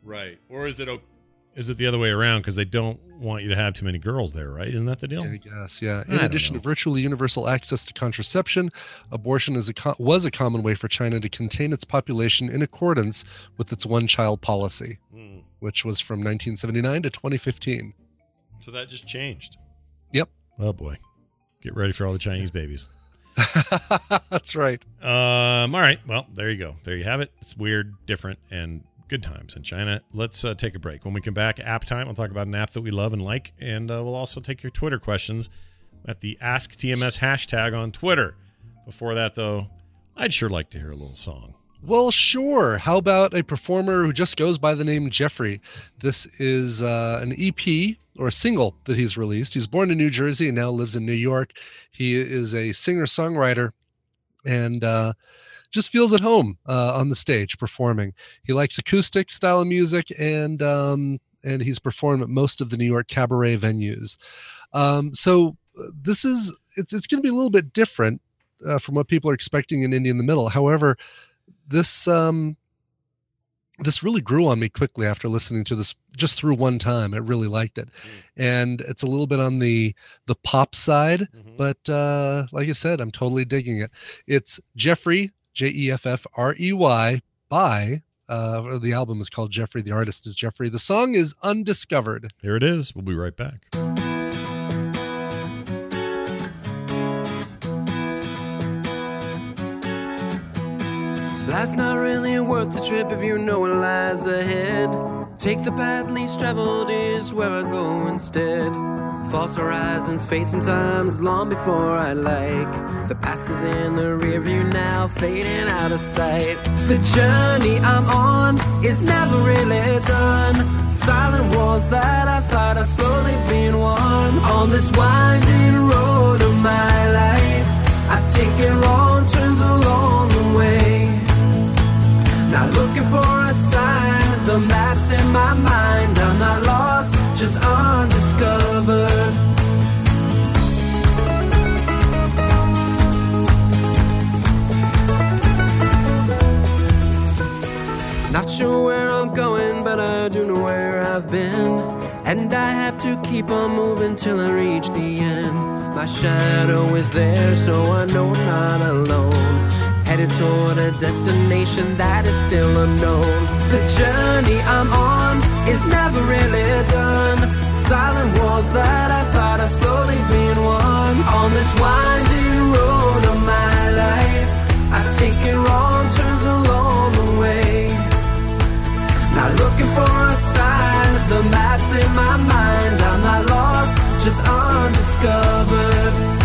[SPEAKER 1] Right. Or is it o- is it the other way around because they don't want you to have too many girls there, right? Isn't that the deal?
[SPEAKER 2] I guess, yeah.
[SPEAKER 1] I
[SPEAKER 2] In
[SPEAKER 1] don't
[SPEAKER 2] addition
[SPEAKER 1] know.
[SPEAKER 2] to virtually universal access to contraception, abortion is a co- was a common way for China to contain its population in accordance with its one-child policy,
[SPEAKER 1] Hmm.
[SPEAKER 2] which was from nineteen seventy-nine to twenty fifteen.
[SPEAKER 1] So that just changed.
[SPEAKER 2] Yep.
[SPEAKER 1] Oh boy. Get ready for all the Chinese babies.
[SPEAKER 2] That's right.
[SPEAKER 1] Um, all right. Well, there you go. There you have it. It's weird, different, and good times in China. Let's uh, take a break. When we come back, app time. We'll talk about an app that we love and like, and uh, we'll also take your Twitter questions at the Ask T M S hashtag on Twitter. Before that, though, I'd sure like to hear a little song.
[SPEAKER 2] Well, sure. How about a performer who just goes by the name Jeffrey? This is uh, an E P or a single that he's released. He's born in New Jersey and now lives in New York. He is a singer-songwriter and uh, just feels at home uh, on the stage performing. He likes acoustic style of music, and um, and he's performed at most of the New York cabaret venues. Um, so uh, this is it's it's going to be a little bit different uh, from what people are expecting in Indie in the Middle. However, this um, this really grew on me quickly after listening to this just through one time. I really liked it, and it's a little bit on the the pop side, but uh, like I said, I'm totally digging it. It's Jeffrey, J E F F R E Y, by uh, the album is called Jeffrey. The artist is Jeffrey. The song is Undiscovered.
[SPEAKER 1] Here it is. We'll be right back.
[SPEAKER 7] Life's not really worth the trip if you know what lies ahead. Take the path least traveled is where I go instead. False horizons fade sometimes long before I like. The past is in the rear view now, fading out of sight. The journey I'm on is never really done. Silent wars that I fight are slowly being won. On this winding road of my life, I've taken wrong turns along the way. Not looking for a sign, the map's in my mind. I'm not lost, just undiscovered. Not sure where I'm going, but I do know where I've been. And I have to keep on moving till I reach the end. My shadow is there, so I know I'm not alone. Headed toward a destination that is still unknown. The journey I'm on is never really done. Silent wars that I fight are slowly being won. On this winding road of my life, I've taken wrong turns along the way. Not looking for a sign, the map's in my mind. I'm not lost, just undiscovered.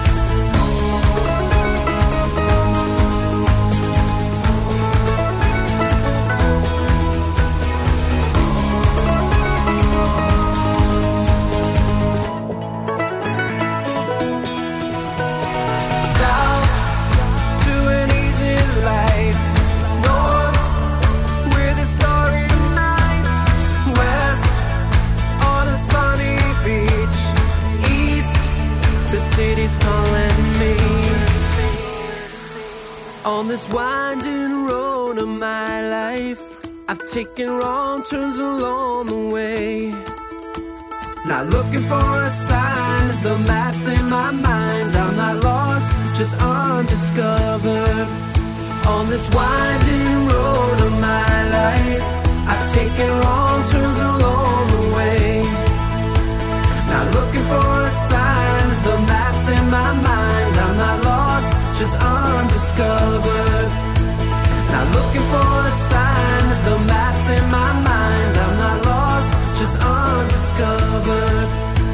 [SPEAKER 7] On this winding road of my life, I've taken wrong turns along the way. Not looking for a sign, the map's in my mind. I'm not lost, just undiscovered. On this winding road of my life, I've taken wrong turns along the way. Not looking for a sign, the map's in my mind. I'm not lost, just undiscovered. Not looking for a sign, the map's in my mind. I'm not lost, just undiscovered.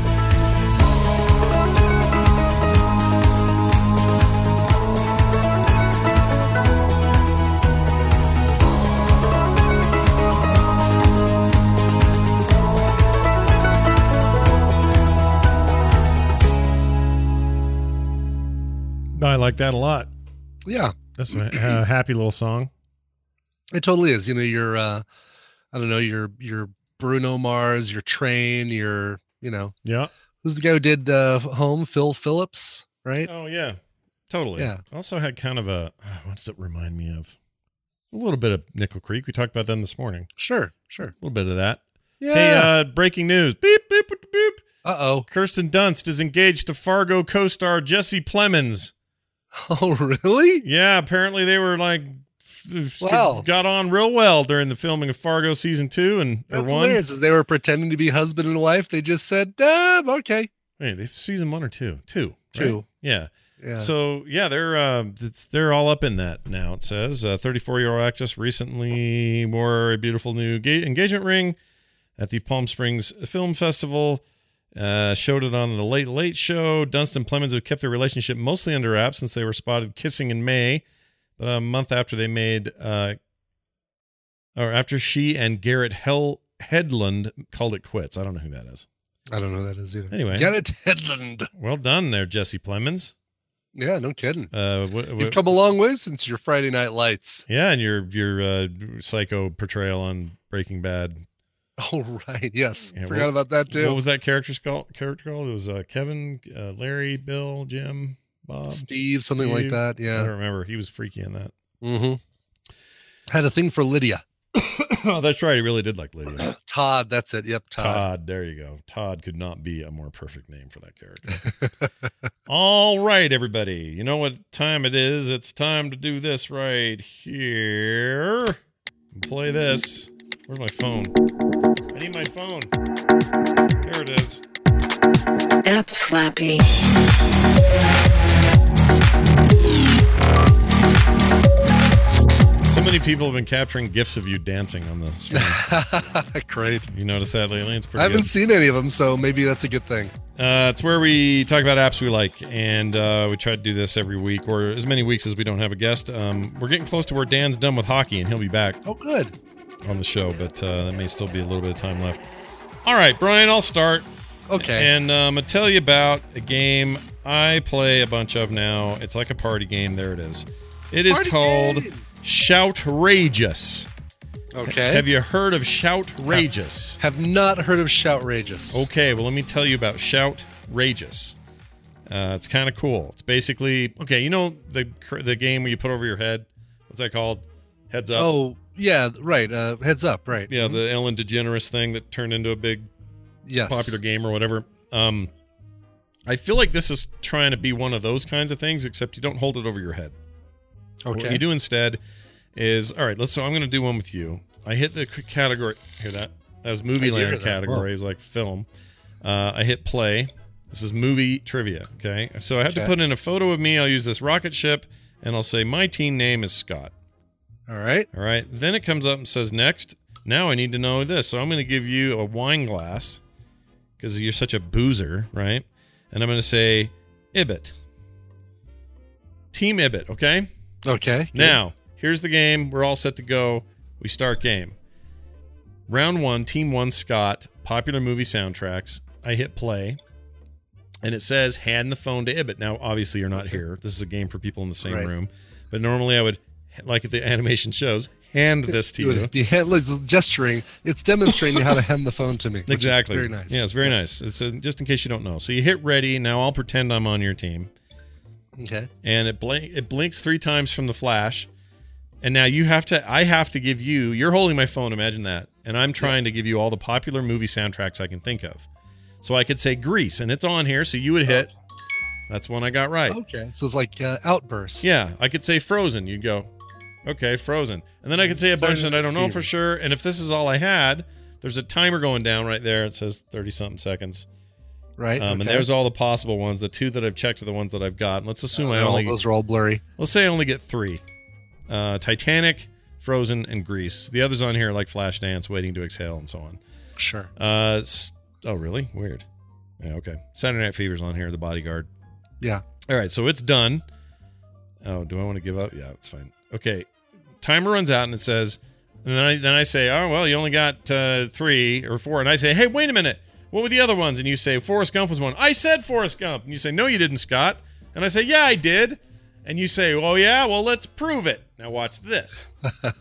[SPEAKER 1] I like that a lot.
[SPEAKER 2] Yeah.
[SPEAKER 1] That's a uh, happy little song.
[SPEAKER 2] It totally is. You know, your, uh, I don't know, your, your Bruno Mars, your Train, your, you know,
[SPEAKER 1] Yeah.
[SPEAKER 2] who's the guy who did uh, Home? Phil Phillips, right?
[SPEAKER 1] Oh, yeah. Totally.
[SPEAKER 2] Yeah.
[SPEAKER 1] Also had kind of a, uh, what does it remind me of? A little bit of Nickel Creek. We talked about them this morning.
[SPEAKER 2] Sure, sure.
[SPEAKER 1] A little bit of that.
[SPEAKER 2] Yeah.
[SPEAKER 1] Hey, uh, breaking news. Beep, beep, beep, beep.
[SPEAKER 2] Uh-oh.
[SPEAKER 1] Kirsten Dunst is engaged to Fargo co-star Jesse Plemons.
[SPEAKER 2] Oh, really?
[SPEAKER 1] Yeah, apparently they were like, f-
[SPEAKER 2] Wow.
[SPEAKER 1] got on real well during the filming of Fargo season two and or
[SPEAKER 2] That's
[SPEAKER 1] one.
[SPEAKER 2] hilarious. As they were pretending to be husband and wife, they just said, ah, okay.
[SPEAKER 1] Wait, they season one or two? Two.
[SPEAKER 2] Two.
[SPEAKER 1] Right? Yeah.
[SPEAKER 2] Yeah.
[SPEAKER 1] So yeah, they're uh, it's, they're all up in that now. It says uh, thirty-four-year-old actress recently wore a beautiful new ga- engagement ring at the Palm Springs Film Festival. Uh, showed it on the Late Late Show. Dunst and Plemons have kept their relationship mostly under wraps since they were spotted kissing in May, but a month after they made, uh, or after she and Garrett Hell Headland called it quits. I don't know who that is.
[SPEAKER 2] I don't know who that is either.
[SPEAKER 1] Anyway,
[SPEAKER 2] Garrett Hedlund.
[SPEAKER 1] Well done there, Jesse Plemons.
[SPEAKER 2] Yeah, no kidding.
[SPEAKER 1] Uh, wh- wh-
[SPEAKER 2] You've come a long way since your Friday Night Lights.
[SPEAKER 1] Yeah, and your your uh, psycho portrayal on Breaking Bad.
[SPEAKER 2] Oh, right. Yes.
[SPEAKER 1] Yeah,
[SPEAKER 2] Forgot
[SPEAKER 1] what-
[SPEAKER 2] about that, too.
[SPEAKER 1] What was that character's called? Character called? It was uh, Kevin, uh, Larry, Bill, Jim, Bob,
[SPEAKER 2] Steve, something like
[SPEAKER 1] Steve?
[SPEAKER 2] that.
[SPEAKER 1] I
[SPEAKER 2] Yeah.
[SPEAKER 1] don't remember. He was freaky in that.
[SPEAKER 2] Mm-hmm. Had a thing for Lydia.
[SPEAKER 1] Oh, that's right. He really did like Lydia.
[SPEAKER 2] Todd. That's it. Yep. Todd.
[SPEAKER 1] Todd. There you go. Todd could not be a more perfect name for that character. All right, everybody. You know what time it is? It's time to do this right here. Play this. Where's my phone? I need my phone. There it is.
[SPEAKER 8] App Slappy.
[SPEAKER 1] So many people have been capturing gifs of you dancing on the screen.
[SPEAKER 2] Great.
[SPEAKER 1] You notice that lately? It's pretty
[SPEAKER 2] I haven't
[SPEAKER 1] good.
[SPEAKER 2] seen any of them, so maybe that's a good thing.
[SPEAKER 1] Uh, it's where we talk about apps we like, and uh, we try to do this every week, or as many weeks as we don't have a guest. Um, we're getting close to where Dan's done with hockey, and he'll be back
[SPEAKER 2] Oh, good.
[SPEAKER 1] on the show, but uh, that may still be a little bit of time left. All right, Brian, I'll start.
[SPEAKER 2] Okay.
[SPEAKER 1] And um, I'll tell you about a game I play a bunch of now. It's like a party game. There it is. It is
[SPEAKER 2] Party
[SPEAKER 1] called
[SPEAKER 2] game.
[SPEAKER 1] Shoutrageous.
[SPEAKER 2] Okay.
[SPEAKER 1] Have you heard of Shoutrageous?
[SPEAKER 2] Have not heard of Shoutrageous.
[SPEAKER 1] Okay, well, let me tell you about Shoutrageous. Uh, it's kind of cool. It's basically, okay, you know the the game where you put over your head? What's that called? Heads Up?
[SPEAKER 2] Oh, yeah, right. Uh, heads up, right.
[SPEAKER 1] Yeah, the Ellen DeGeneres thing that turned into a big
[SPEAKER 2] Yes.
[SPEAKER 1] popular game or whatever. Um, I feel like this is trying to be one of those kinds of things, except you don't hold it over your head.
[SPEAKER 2] Okay.
[SPEAKER 1] What you do instead is, all right, let's, so I'm going to do one with you. I hit the c- category, hear that? That was Movie
[SPEAKER 2] I hear
[SPEAKER 1] Land
[SPEAKER 2] that.
[SPEAKER 1] category.
[SPEAKER 2] Whoa.
[SPEAKER 1] It was like film. Uh, I hit play. This is movie trivia, okay? So I have to
[SPEAKER 2] Okay.
[SPEAKER 1] put in a photo of me. I'll use this rocket ship, and I'll say, my teen name is Scott.
[SPEAKER 2] All right.
[SPEAKER 1] All right. Then it comes up and says, next. Now I need to know this. So I'm going to give you a wine glass because you're such a boozer, right? And I'm going to say, Ibbot. Team Ibbot, okay?
[SPEAKER 2] Okay. good.
[SPEAKER 1] Now, here's the game. We're all set to go. We start game. Round one, Team One, Scott, popular movie soundtracks. I hit play, and it says hand the phone to Ibbot. Now, obviously, you're not here. This is a game for people in the same
[SPEAKER 2] Right.
[SPEAKER 1] room. But normally, I would, like the animation shows, hand this to
[SPEAKER 2] You
[SPEAKER 1] you.
[SPEAKER 2] would be hand, like, gesturing. It's demonstrating how to hand the phone to me. which is
[SPEAKER 1] Exactly.
[SPEAKER 2] very nice.
[SPEAKER 1] Yeah, it's very
[SPEAKER 2] Yes.
[SPEAKER 1] nice. It's uh just in case you don't know. So you hit ready. Now I'll pretend I'm on your team.
[SPEAKER 2] Okay.
[SPEAKER 1] And it blink it blinks three times from the flash. And now you have to I have to give you you're holding my phone, imagine that. And I'm trying to give you all the popular movie soundtracks I can think of. So I could say Grease, and it's on here, so you would hit. That's one I got right.
[SPEAKER 2] Okay. So it's like uh, outbursts.
[SPEAKER 1] Yeah, I could say Frozen. You'd go, okay, Frozen. And then I could say a bunch that I don't know for sure. And if this is all I had, there's a timer going down right there. It says thirty-something seconds.
[SPEAKER 2] Right.
[SPEAKER 1] Um, And
[SPEAKER 2] okay.
[SPEAKER 1] there's all the possible ones. The two that I've checked are the ones that I've got. Let's assume I
[SPEAKER 2] Uh, all
[SPEAKER 1] only
[SPEAKER 2] those are all blurry.
[SPEAKER 1] let's say I only get three: uh, Titanic, Frozen, and Grease. The others on here are like Flashdance, Waiting to Exhale, and so on.
[SPEAKER 2] Sure.
[SPEAKER 1] Uh, s- oh, really? Weird. Yeah, okay. Saturday Night Fever's on here. The Bodyguard.
[SPEAKER 2] Yeah.
[SPEAKER 1] All right, so it's done. Oh, do I want to give up? Yeah, it's fine. Okay, timer runs out and it says, and then I then I say, oh well, you only got uh, three or four, and I say, hey, wait a minute, what were the other ones? And you say Forrest Gump was one. I said Forrest Gump, and you say, no, you didn't, Scott. And I say, yeah, I did. And you say, oh yeah, well let's prove it. Now watch this. Hold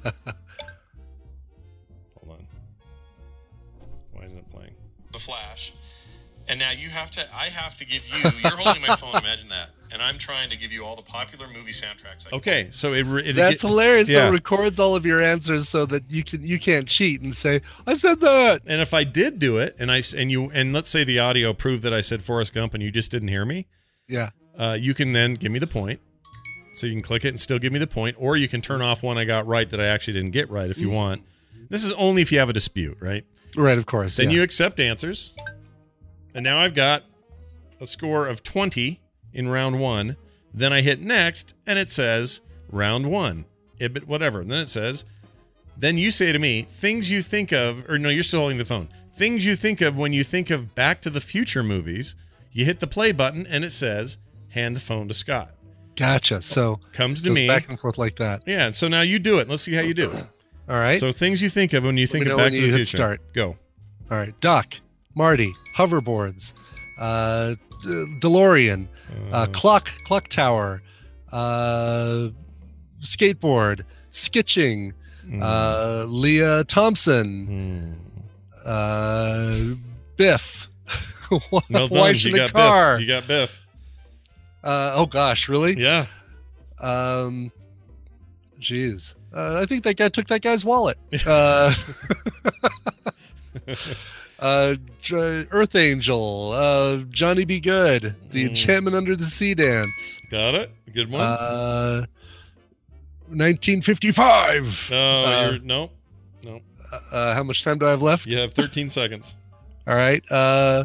[SPEAKER 1] on. Why isn't it playing? The Flash. And now you have to, I have to give you, you're holding my phone, imagine that. And I'm trying to give you all the popular movie soundtracks. I can
[SPEAKER 2] Okay,
[SPEAKER 1] find.
[SPEAKER 2] so it, it that's it, hilarious. Yeah. So it records all of your answers so that you can you can't cheat and say I said that.
[SPEAKER 1] And if I did do it, and I and you and let's say the audio proved that I said Forrest Gump, and you just didn't hear me.
[SPEAKER 2] Yeah.
[SPEAKER 1] Uh, you can then give me the point. So you can click it and still give me the point, or you can turn off one I got right that I actually didn't get right if you mm. want. This is only if you have a dispute, right?
[SPEAKER 2] Right, of course.
[SPEAKER 1] Then
[SPEAKER 2] yeah.
[SPEAKER 1] you accept answers, and now I've got a score of twenty in round one. Then I hit next, and it says round one, it, whatever. And then it says, then you say to me, things you think of, or no, you're still holding the phone. Things you think of when you think of Back to the Future movies. You hit the play button, and it says, hand the phone to Scott.
[SPEAKER 2] Gotcha. So
[SPEAKER 1] comes to me
[SPEAKER 2] back and forth like that.
[SPEAKER 1] Yeah. So now you do it. Let's see how you do.
[SPEAKER 2] All right.
[SPEAKER 1] So things you think of when you think of Back to the Future.
[SPEAKER 2] Start.
[SPEAKER 1] Go.
[SPEAKER 2] All right. Doc, Marty, hoverboards, uh, DeLorean, uh, uh, clock, clock tower, uh, skateboard, sketching, mm. uh, Leah Thompson, mm. uh, Biff.
[SPEAKER 1] Well done.
[SPEAKER 2] Why should
[SPEAKER 1] you
[SPEAKER 2] a
[SPEAKER 1] got
[SPEAKER 2] car?
[SPEAKER 1] Biff. You got Biff.
[SPEAKER 2] Uh, oh gosh, really?
[SPEAKER 1] Yeah.
[SPEAKER 2] Um, jeez. Uh, I think that guy took that guy's wallet. Uh, uh, Earth Angel, uh, Johnny Be Good, The mm. Enchantment Under the Sea Dance.
[SPEAKER 1] Got it. Good one.
[SPEAKER 2] Uh, nineteen fifty-five.
[SPEAKER 1] No,
[SPEAKER 2] uh,
[SPEAKER 1] you're, no, no.
[SPEAKER 2] Uh, how much time do I have left?
[SPEAKER 1] You have thirteen seconds.
[SPEAKER 2] All right. Uh,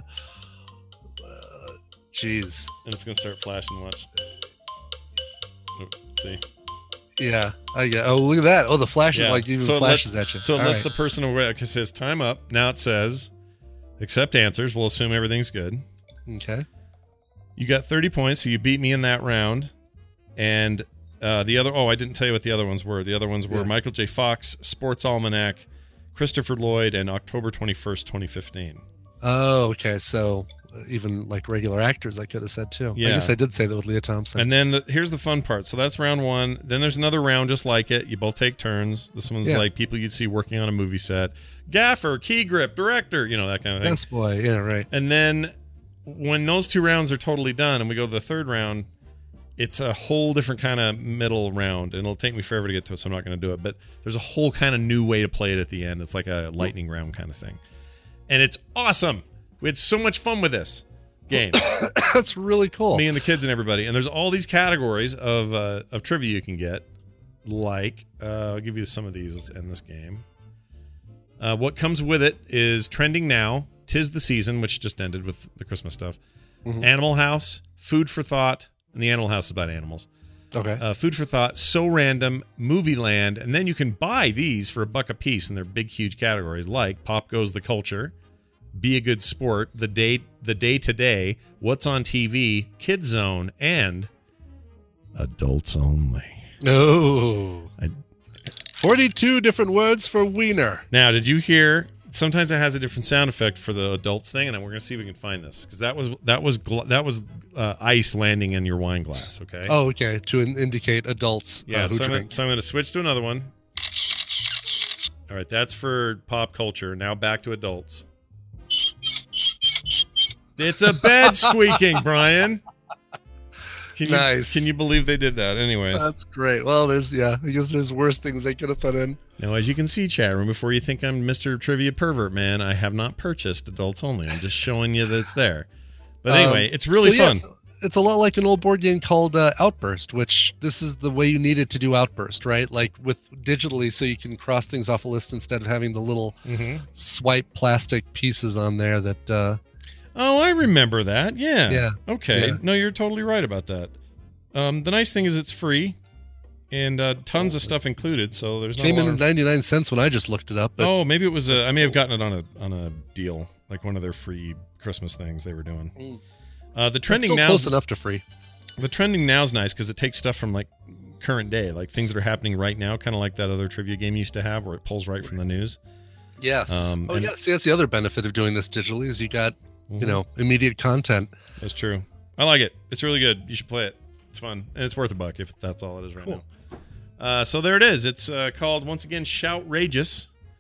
[SPEAKER 2] Jeez.
[SPEAKER 1] And it's going to start flashing, watch. Oh, see?
[SPEAKER 2] Yeah. I get, oh, look at that. Oh, the flash
[SPEAKER 1] yeah.
[SPEAKER 2] like even
[SPEAKER 1] so
[SPEAKER 2] flashes at you.
[SPEAKER 1] So
[SPEAKER 2] All
[SPEAKER 1] unless
[SPEAKER 2] right.
[SPEAKER 1] the person away, because says time up, now it says accept answers. We'll assume everything's good.
[SPEAKER 2] Okay.
[SPEAKER 1] You got thirty points, so you beat me in that round. And uh, the other, oh, I didn't tell you what the other ones were. The other ones were yeah. Michael J. Fox, Sports Almanac, Christopher Lloyd, and October twenty-first, twenty fifteen.
[SPEAKER 2] Oh, okay. So even like regular actors, I could have said too.
[SPEAKER 1] Yeah.
[SPEAKER 2] I guess I did say that with Leah Thompson.
[SPEAKER 1] And then the, here's the fun part. So that's round one. Then there's another round just like it. You both take turns. This one's yeah. like people you'd see working on a movie set. Gaffer, key grip, director, you know, that kind of thing.
[SPEAKER 2] Yes, boy. Yeah, right.
[SPEAKER 1] And then when those two rounds are totally done and we go to the third round, it's a whole different kind of middle round. And it'll take me forever to get to it, so I'm not going to do it. But there's a whole kind of new way to play it at the end. It's like a lightning round kind of thing. And it's awesome. We had so much fun with this game.
[SPEAKER 2] That's really cool.
[SPEAKER 1] Me and the kids and everybody. And there's all these categories of uh, of trivia you can get. Like, uh, I'll give you some of these in this game. Uh, what comes with it is Trending Now, 'Tis the Season, which just ended with the Christmas stuff. Mm-hmm. Animal House, Food for Thought, and the Animal House is about animals.
[SPEAKER 2] Okay.
[SPEAKER 1] Uh, Food for Thought, So Random, Movie Land, and then you can buy these for a buck a piece, and they're big, huge categories like Pop Goes the Culture, Be a Good Sport, The Day the Day Today, What's on T V, Kid Zone, and Adults Only.
[SPEAKER 2] Oh.
[SPEAKER 1] I,
[SPEAKER 2] forty-two different words for wiener.
[SPEAKER 1] Now, did you hear? Sometimes it has a different sound effect for the adults thing, and we're going to see if we can find this because that was that was that was uh, ice landing in your wine glass. Okay.
[SPEAKER 2] Oh, okay. To in- indicate adults.
[SPEAKER 1] Yeah.
[SPEAKER 2] Uh, who
[SPEAKER 1] so, I'm
[SPEAKER 2] drink.
[SPEAKER 1] gonna, so I'm going to switch to another one. All right, that's for pop culture. Now back to adults. It's a bed squeaking, Brian. Can you,
[SPEAKER 2] nice.
[SPEAKER 1] Can you believe they did that? Anyways.
[SPEAKER 2] That's great. Well, there's, yeah, I guess there's worse things they could have put in.
[SPEAKER 1] Now, as you can see, chat room, before you think I'm Mister Trivia Pervert, man, I have not purchased Adults Only. I'm just showing you that it's there. But anyway, um, it's really
[SPEAKER 2] so
[SPEAKER 1] fun.
[SPEAKER 2] Yes, it's a lot like an old board game called uh, Outburst, which this is the way you need it to do Outburst, right? Like with digitally, so you can cross things off a list instead of having the little
[SPEAKER 1] mm-hmm.
[SPEAKER 2] swipe plastic pieces on there that... Uh,
[SPEAKER 1] oh, I remember that. Yeah.
[SPEAKER 2] Yeah.
[SPEAKER 1] Okay.
[SPEAKER 2] Yeah.
[SPEAKER 1] No, you're totally right about that. Um, the nice thing is it's free, and uh, tons of stuff included. So there's no
[SPEAKER 2] came in
[SPEAKER 1] at
[SPEAKER 2] ninety-nine cents when I just looked it up. But
[SPEAKER 1] oh, maybe it was. A, I may have gotten it on a on a deal, like one of their free Christmas things they were doing.
[SPEAKER 2] Mm.
[SPEAKER 1] Uh, the trending now
[SPEAKER 2] close enough to free.
[SPEAKER 1] The trending now is nice because it takes stuff from like current day, like things that are happening right now, kind of like that other trivia game you used to have, where it pulls right from the news.
[SPEAKER 2] Yes.
[SPEAKER 1] Um,
[SPEAKER 2] oh
[SPEAKER 1] and,
[SPEAKER 2] yeah. See, that's the other benefit of doing this digitally is you got
[SPEAKER 1] mm-hmm.
[SPEAKER 2] you know immediate content.
[SPEAKER 1] That's true. I like it. It's really good. You should play it. It's fun, and it's worth a buck if that's all it is right
[SPEAKER 2] cool.
[SPEAKER 1] now. Uh, so there it is. It's uh, called, once again, Shoutrageous.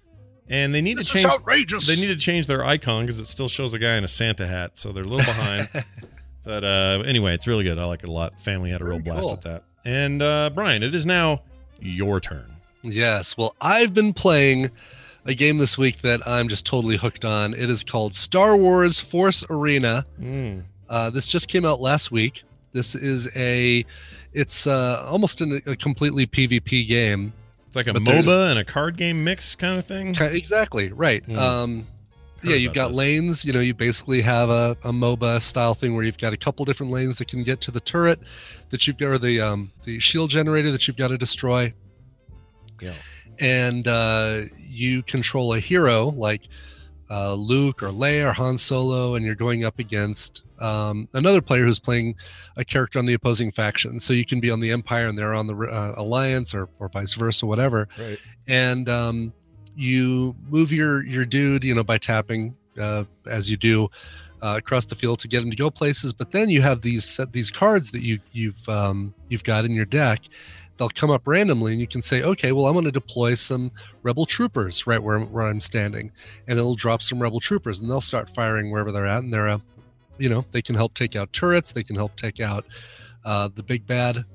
[SPEAKER 1] And they need
[SPEAKER 2] This
[SPEAKER 1] to
[SPEAKER 2] is
[SPEAKER 1] change.
[SPEAKER 2] outrageous.
[SPEAKER 1] They need to change their icon because it still shows a guy in a Santa hat, so they're a little behind. But uh, anyway, it's really good. I like it a lot. Family had a real
[SPEAKER 2] Very
[SPEAKER 1] blast
[SPEAKER 2] cool.
[SPEAKER 1] with that. And uh, Brian, it is now your turn.
[SPEAKER 2] Yes. Well, I've been playing a game this week that I'm just totally hooked on. It is called Star Wars Force Arena.
[SPEAKER 1] Mm.
[SPEAKER 2] Uh, this just came out last week. This is a, it's uh, almost an, a completely PvP game.
[SPEAKER 1] It's like a
[SPEAKER 2] But there's-
[SPEAKER 1] MOBA and a card game mix kind of thing.
[SPEAKER 2] Ki- Exactly right.
[SPEAKER 1] Mm.
[SPEAKER 2] Um,
[SPEAKER 1] Heard
[SPEAKER 2] yeah, you've
[SPEAKER 1] about
[SPEAKER 2] got
[SPEAKER 1] this.
[SPEAKER 2] lanes. You know, you basically have a, a MOBA style thing where you've got a couple different lanes that can get to the turret that you've got, or the um, the shield generator that you've got to destroy.
[SPEAKER 1] Yeah.
[SPEAKER 2] And uh, you control a hero like uh, Luke or Leia or Han Solo, and you're going up against um, another player who's playing a character on the opposing faction. So you can be on the Empire and they're on the uh, Alliance, or or vice versa, whatever.
[SPEAKER 1] Right.
[SPEAKER 2] And um, you move your your dude, you know, by tapping uh, as you do uh, across the field to get him to go places. But then you have these set these cards that you you've um, you've got in your deck. They'll come up randomly, and you can say, okay, well, I'm going to deploy some rebel troopers right where where I'm standing, and it'll drop some rebel troopers, and they'll start firing wherever they're at, and they're, uh, you know, they can help take out turrets, they can help take out uh, the big bad.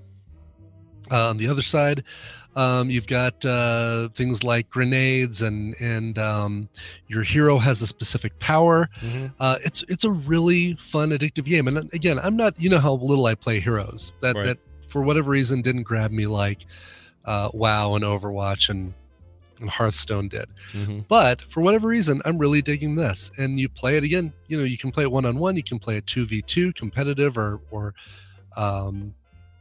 [SPEAKER 2] Uh, on the other side, um, you've got uh, things like grenades, and and um, your hero has a specific power.
[SPEAKER 1] Mm-hmm.
[SPEAKER 2] Uh, it's it's a really fun, addictive game. And again, I'm not, you know how little I play Heroes. That
[SPEAKER 1] Right.
[SPEAKER 2] that for whatever reason didn't grab me like uh, WoW and Overwatch and, and Hearthstone did.
[SPEAKER 1] Mm-hmm.
[SPEAKER 2] But for whatever reason, I'm really digging this. And you play it again. You know, you can play it one on one. You can play it two v two, competitive or or um,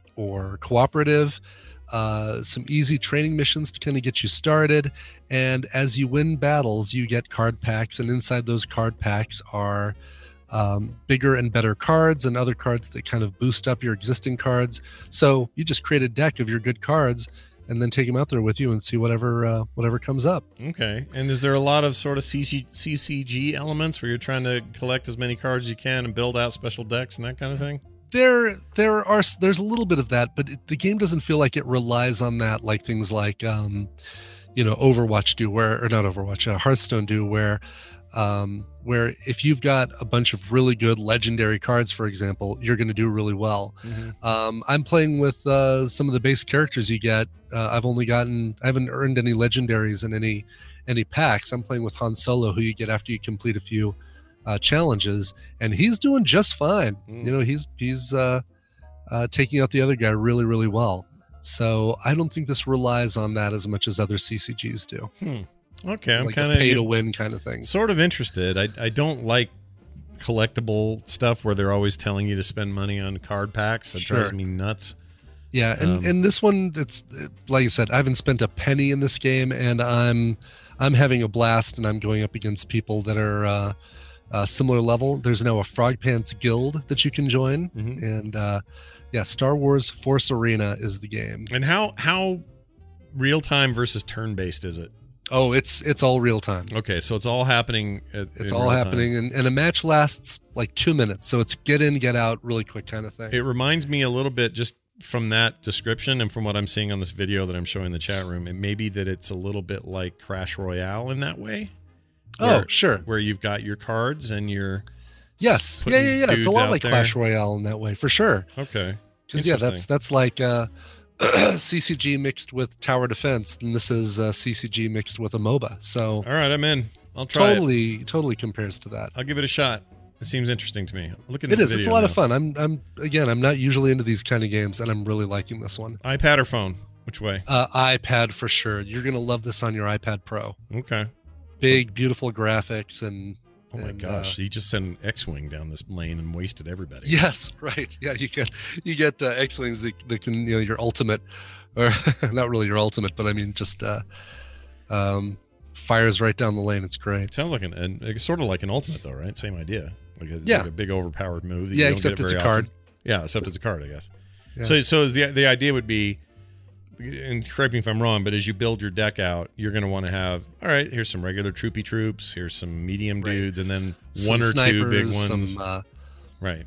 [SPEAKER 2] or cooperative. Uh, some easy training missions to kind of get you started. And as you win battles, you get card packs, and inside those card packs are um, bigger and better cards and other cards that kind of boost up your existing cards. So you just create a deck of your good cards and then take them out there with you and see whatever uh, whatever comes up.
[SPEAKER 1] Okay. And is there a lot of sort of C C- C C G elements where you're trying to collect as many cards as you can and build out special decks and that kind of thing?
[SPEAKER 2] There, there are there's a little bit of that, but it, the game doesn't feel like it relies on that, like things like, um, you know, Overwatch do, where or not Overwatch, uh, Hearthstone do, where, um, where if you've got a bunch of really good legendary cards, for example, you're going to do really well.
[SPEAKER 1] Mm-hmm.
[SPEAKER 2] Um, I'm playing with uh, some of the base characters you get. Uh, I've only gotten, I haven't earned any legendaries in any any packs. I'm playing with Han Solo, who you get after you complete a few Uh, challenges, and he's doing just fine.
[SPEAKER 1] Mm.
[SPEAKER 2] You know, he's he's uh, uh, taking out the other guy really, really well. So I don't think this relies on that as much as other C C Gs do.
[SPEAKER 1] Hmm. Okay, I'm
[SPEAKER 2] like
[SPEAKER 1] kind
[SPEAKER 2] a
[SPEAKER 1] of
[SPEAKER 2] pay to win kind of thing.
[SPEAKER 1] sort of interested. I I don't like collectible stuff where they're always telling you to spend money on card packs. It
[SPEAKER 2] Sure.
[SPEAKER 1] drives me nuts.
[SPEAKER 2] Yeah, and
[SPEAKER 1] Um,
[SPEAKER 2] and this one, it's like I said, I haven't spent a penny in this game, and I'm I'm having a blast, and I'm going up against people that are uh, uh, similar level. There's now a Frog Pants Guild that you can join,
[SPEAKER 1] Mhm.
[SPEAKER 2] and uh, yeah, Star Wars Force Arena is the game.
[SPEAKER 1] And how how real time versus turn based is it?
[SPEAKER 2] Oh, it's it's all real time.
[SPEAKER 1] Okay, so it's all happening. At,
[SPEAKER 2] It's
[SPEAKER 1] in
[SPEAKER 2] all
[SPEAKER 1] real time.
[SPEAKER 2] happening, and, and a match lasts like two minutes, so it's get in, get out, really quick kind of thing.
[SPEAKER 1] It reminds me a little bit, just from that description and from what I'm seeing on this video that I'm showing in the chat room, it may be that it's a little bit like Crash Royale in that way.
[SPEAKER 2] Oh,
[SPEAKER 1] where-
[SPEAKER 2] sure.
[SPEAKER 1] Where you've got your cards and you're
[SPEAKER 2] Yes, yeah,
[SPEAKER 1] putting
[SPEAKER 2] yeah, yeah. It's a
[SPEAKER 1] dudes
[SPEAKER 2] lot
[SPEAKER 1] out
[SPEAKER 2] like
[SPEAKER 1] there.
[SPEAKER 2] Clash Royale in that way, for sure.
[SPEAKER 1] Okay.
[SPEAKER 2] Because yeah, that's
[SPEAKER 1] Interesting.
[SPEAKER 2] that's like uh, C C G mixed with tower defense, and this is uh, C C G mixed with a MOBA. So
[SPEAKER 1] All right, I'm in. I'll try it.
[SPEAKER 2] totally, totally compares to that.
[SPEAKER 1] I'll give it a shot. It seems interesting to me. Look at
[SPEAKER 2] It
[SPEAKER 1] the
[SPEAKER 2] is. It's a
[SPEAKER 1] video
[SPEAKER 2] lot
[SPEAKER 1] now.
[SPEAKER 2] of fun. I'm, I'm again, I'm not usually into these kind of games, and I'm really liking this one.
[SPEAKER 1] iPad or phone? Which way?
[SPEAKER 2] Uh, iPad for sure. You're gonna love this on your iPad Pro.
[SPEAKER 1] Okay.
[SPEAKER 2] Big, beautiful graphics, and
[SPEAKER 1] Oh my
[SPEAKER 2] and,
[SPEAKER 1] gosh,
[SPEAKER 2] uh,
[SPEAKER 1] he just sent an X-wing down this lane and wasted everybody.
[SPEAKER 2] yes, right. Yeah, you get you get uh, X-wings that, that can, you know, your ultimate, or not really your ultimate, but I mean just uh, um, fires right down the lane. It's great.
[SPEAKER 1] It sounds like an, an it's sort of like an ultimate though, right? Same idea. Like a,
[SPEAKER 2] Yeah.
[SPEAKER 1] like a big overpowered move. That
[SPEAKER 2] Yeah,
[SPEAKER 1] you don't
[SPEAKER 2] except
[SPEAKER 1] get
[SPEAKER 2] it's
[SPEAKER 1] very
[SPEAKER 2] a card.
[SPEAKER 1] often. Yeah, except it's a card, I guess.
[SPEAKER 2] Yeah.
[SPEAKER 1] So, so is the the idea would be, and correct me if I'm wrong, but as you build your deck out, you're going to want to have, all right, here's some regular troopy troops, here's some medium
[SPEAKER 2] Right.
[SPEAKER 1] dudes, and then
[SPEAKER 2] Some
[SPEAKER 1] one or two big
[SPEAKER 2] snipers,
[SPEAKER 1] ones.
[SPEAKER 2] Some, uh,
[SPEAKER 1] right.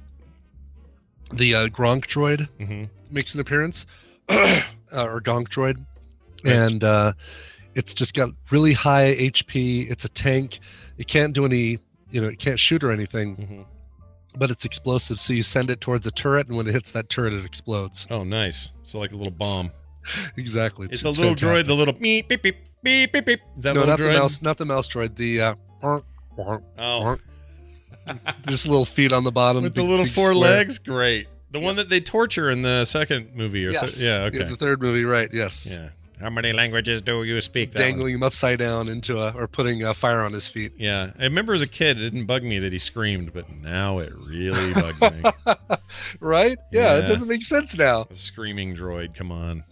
[SPEAKER 2] the uh, Gronk droid
[SPEAKER 1] hmm
[SPEAKER 2] makes an appearance, uh, or Gonk droid, and uh, It's just got really high H P. It's a tank. It can't do any, you know, it can't shoot or anything,
[SPEAKER 1] Mm-hmm.
[SPEAKER 2] but it's explosive. So you send it towards a turret, and when it hits that turret, it explodes.
[SPEAKER 1] Oh, nice. So like a little bomb.
[SPEAKER 2] Exactly.
[SPEAKER 1] It's, it's the little
[SPEAKER 2] fantastic.
[SPEAKER 1] droid, the little beep, beep, beep, beep, beep, beep. Is that
[SPEAKER 2] No,
[SPEAKER 1] little
[SPEAKER 2] not
[SPEAKER 1] droid?
[SPEAKER 2] the mouse, not the mouse droid. The uh,
[SPEAKER 1] Oh.
[SPEAKER 2] just little feet on the bottom
[SPEAKER 1] With
[SPEAKER 2] big-
[SPEAKER 1] the little
[SPEAKER 2] big
[SPEAKER 1] four
[SPEAKER 2] square.
[SPEAKER 1] legs? Great. The one that they torture in the second movie. Or
[SPEAKER 2] Yes.
[SPEAKER 1] th- yeah, okay.
[SPEAKER 2] The third movie, right? Yes.
[SPEAKER 1] Yeah. How many languages do you speak? That one?
[SPEAKER 2] Dangling him upside down into a, or putting a fire on his feet.
[SPEAKER 1] Yeah. I remember as a kid, it didn't bug me that he screamed, but now it really bugs me.
[SPEAKER 2] Right? Yeah,
[SPEAKER 1] Yeah.
[SPEAKER 2] it doesn't make sense now.
[SPEAKER 1] A screaming droid, come on.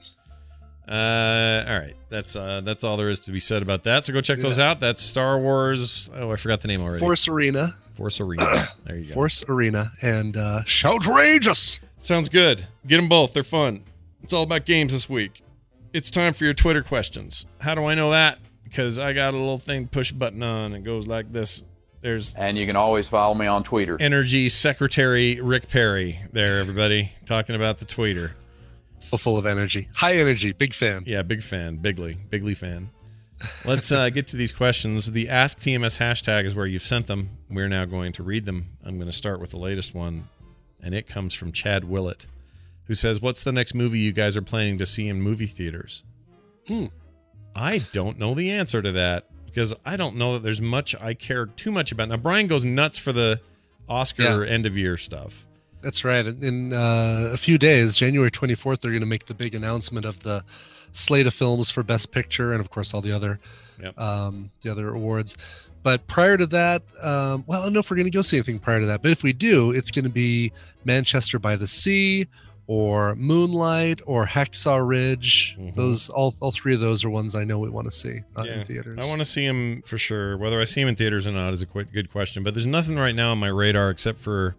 [SPEAKER 1] Uh, all right, that's uh, that's all there is to be said about that. So go check those out. That's Star Wars. Oh, I forgot the name already.
[SPEAKER 2] Force Arena.
[SPEAKER 1] Force Arena. There you go.
[SPEAKER 2] Force Arena and uh, Shoutrageous.
[SPEAKER 1] Sounds good. Get them both. They're fun. It's all about games this week. It's time for your Twitter questions. How do I know that? Because I got a little thing to push a button on. It goes like this. There's
[SPEAKER 9] And you can always follow me on Twitter.
[SPEAKER 1] Energy Secretary Rick Perry there, everybody, talking about the tweeter.
[SPEAKER 2] So full of energy. High energy. Big fan.
[SPEAKER 1] Yeah, big fan. Bigly. Bigly fan. Let's uh, get to these questions. The Ask T M S hashtag is where you've sent them. We're now going to read them. I'm going to start with the latest one, and it comes from Chad Willett, who says, what's the next movie you guys are planning to see in movie theaters?
[SPEAKER 2] Hmm.
[SPEAKER 1] I don't know the answer to that because I don't know that there's much I care too much about. Now, Brian goes nuts for the Oscar
[SPEAKER 2] Yeah.
[SPEAKER 1] end-of-year stuff.
[SPEAKER 2] That's right. In in, uh, a few days, January twenty-fourth, they're going to make the big announcement of the slate of films for Best Picture and, of course, all the other
[SPEAKER 1] Yep.
[SPEAKER 2] um, the other awards. But prior to that, um, well, I don't know if we're going to go see anything prior to that. But if we do, it's going to be Manchester by the Sea or Moonlight or Hacksaw Ridge.
[SPEAKER 1] Mhm.
[SPEAKER 2] Those all all three of those are ones I know we want to see uh,
[SPEAKER 1] Yeah.
[SPEAKER 2] in theaters.
[SPEAKER 1] I want to see him for sure. Whether I see him in theaters or not is a quite good question. But there's nothing right now on my radar except for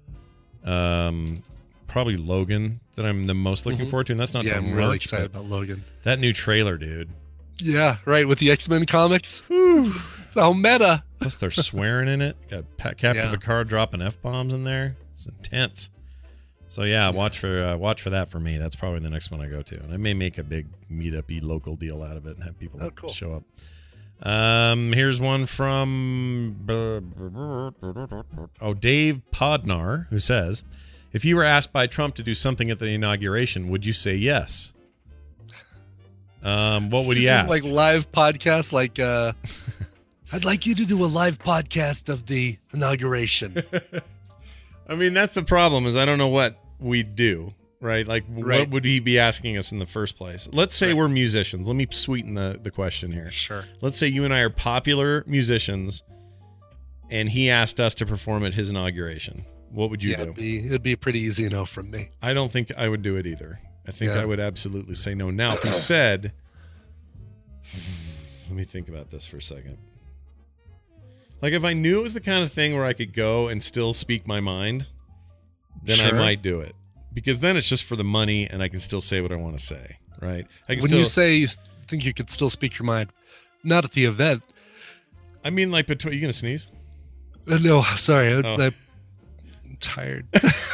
[SPEAKER 1] um, probably Logan that I'm the most looking
[SPEAKER 2] Mhm.
[SPEAKER 1] forward to. And that's not
[SPEAKER 2] yeah,
[SPEAKER 1] till
[SPEAKER 2] I'm
[SPEAKER 1] March,
[SPEAKER 2] really excited
[SPEAKER 1] but
[SPEAKER 2] about Logan.
[SPEAKER 1] that new trailer, dude.
[SPEAKER 2] Yeah, right, with the X-Men comics. So meta.
[SPEAKER 1] Plus they're swearing in it. Got Pa- Captain
[SPEAKER 2] Yeah.
[SPEAKER 1] Picard dropping F-bombs in there. It's intense. So yeah, watch for uh, watch for that for me. That's probably the next one I go to. And I may make a big meetup-y local deal out of it and have people
[SPEAKER 2] Oh, cool.
[SPEAKER 1] show up. Um, here's one from oh Dave Podnar, who says, if you were asked by Trump to do something at the inauguration, would you say yes? Um, what would he ask?
[SPEAKER 2] Like live podcast, like uh I'd like you to do a live podcast of the inauguration.
[SPEAKER 1] I mean, that's the problem is I don't know what we'd do, right? Like,
[SPEAKER 2] Right.
[SPEAKER 1] what would he be asking us in the first place? Let's say
[SPEAKER 2] Right.
[SPEAKER 1] we're musicians. Let me sweeten the, the question here.
[SPEAKER 2] Sure.
[SPEAKER 1] Let's say you and I are popular musicians, and he asked us to perform at his inauguration. What would you
[SPEAKER 2] yeah,
[SPEAKER 1] do?
[SPEAKER 2] it'd be, it'd be a pretty easy no from me.
[SPEAKER 1] I don't think I would do it either. I think
[SPEAKER 2] Yeah.
[SPEAKER 1] I would absolutely say no. Now, if he said, let me think about this for a second. Like, if I knew it was the kind of thing where I could go and still speak my mind, then I
[SPEAKER 2] Sure.
[SPEAKER 1] might do it. Because then it's just for the money and I can still say what I want to say, right? I can
[SPEAKER 2] When
[SPEAKER 1] still,
[SPEAKER 2] you say you think you could still speak your mind, not at the event.
[SPEAKER 1] I mean, like, between, you going to sneeze?
[SPEAKER 2] Uh, no, sorry. I,
[SPEAKER 1] Oh.
[SPEAKER 2] I'm tired.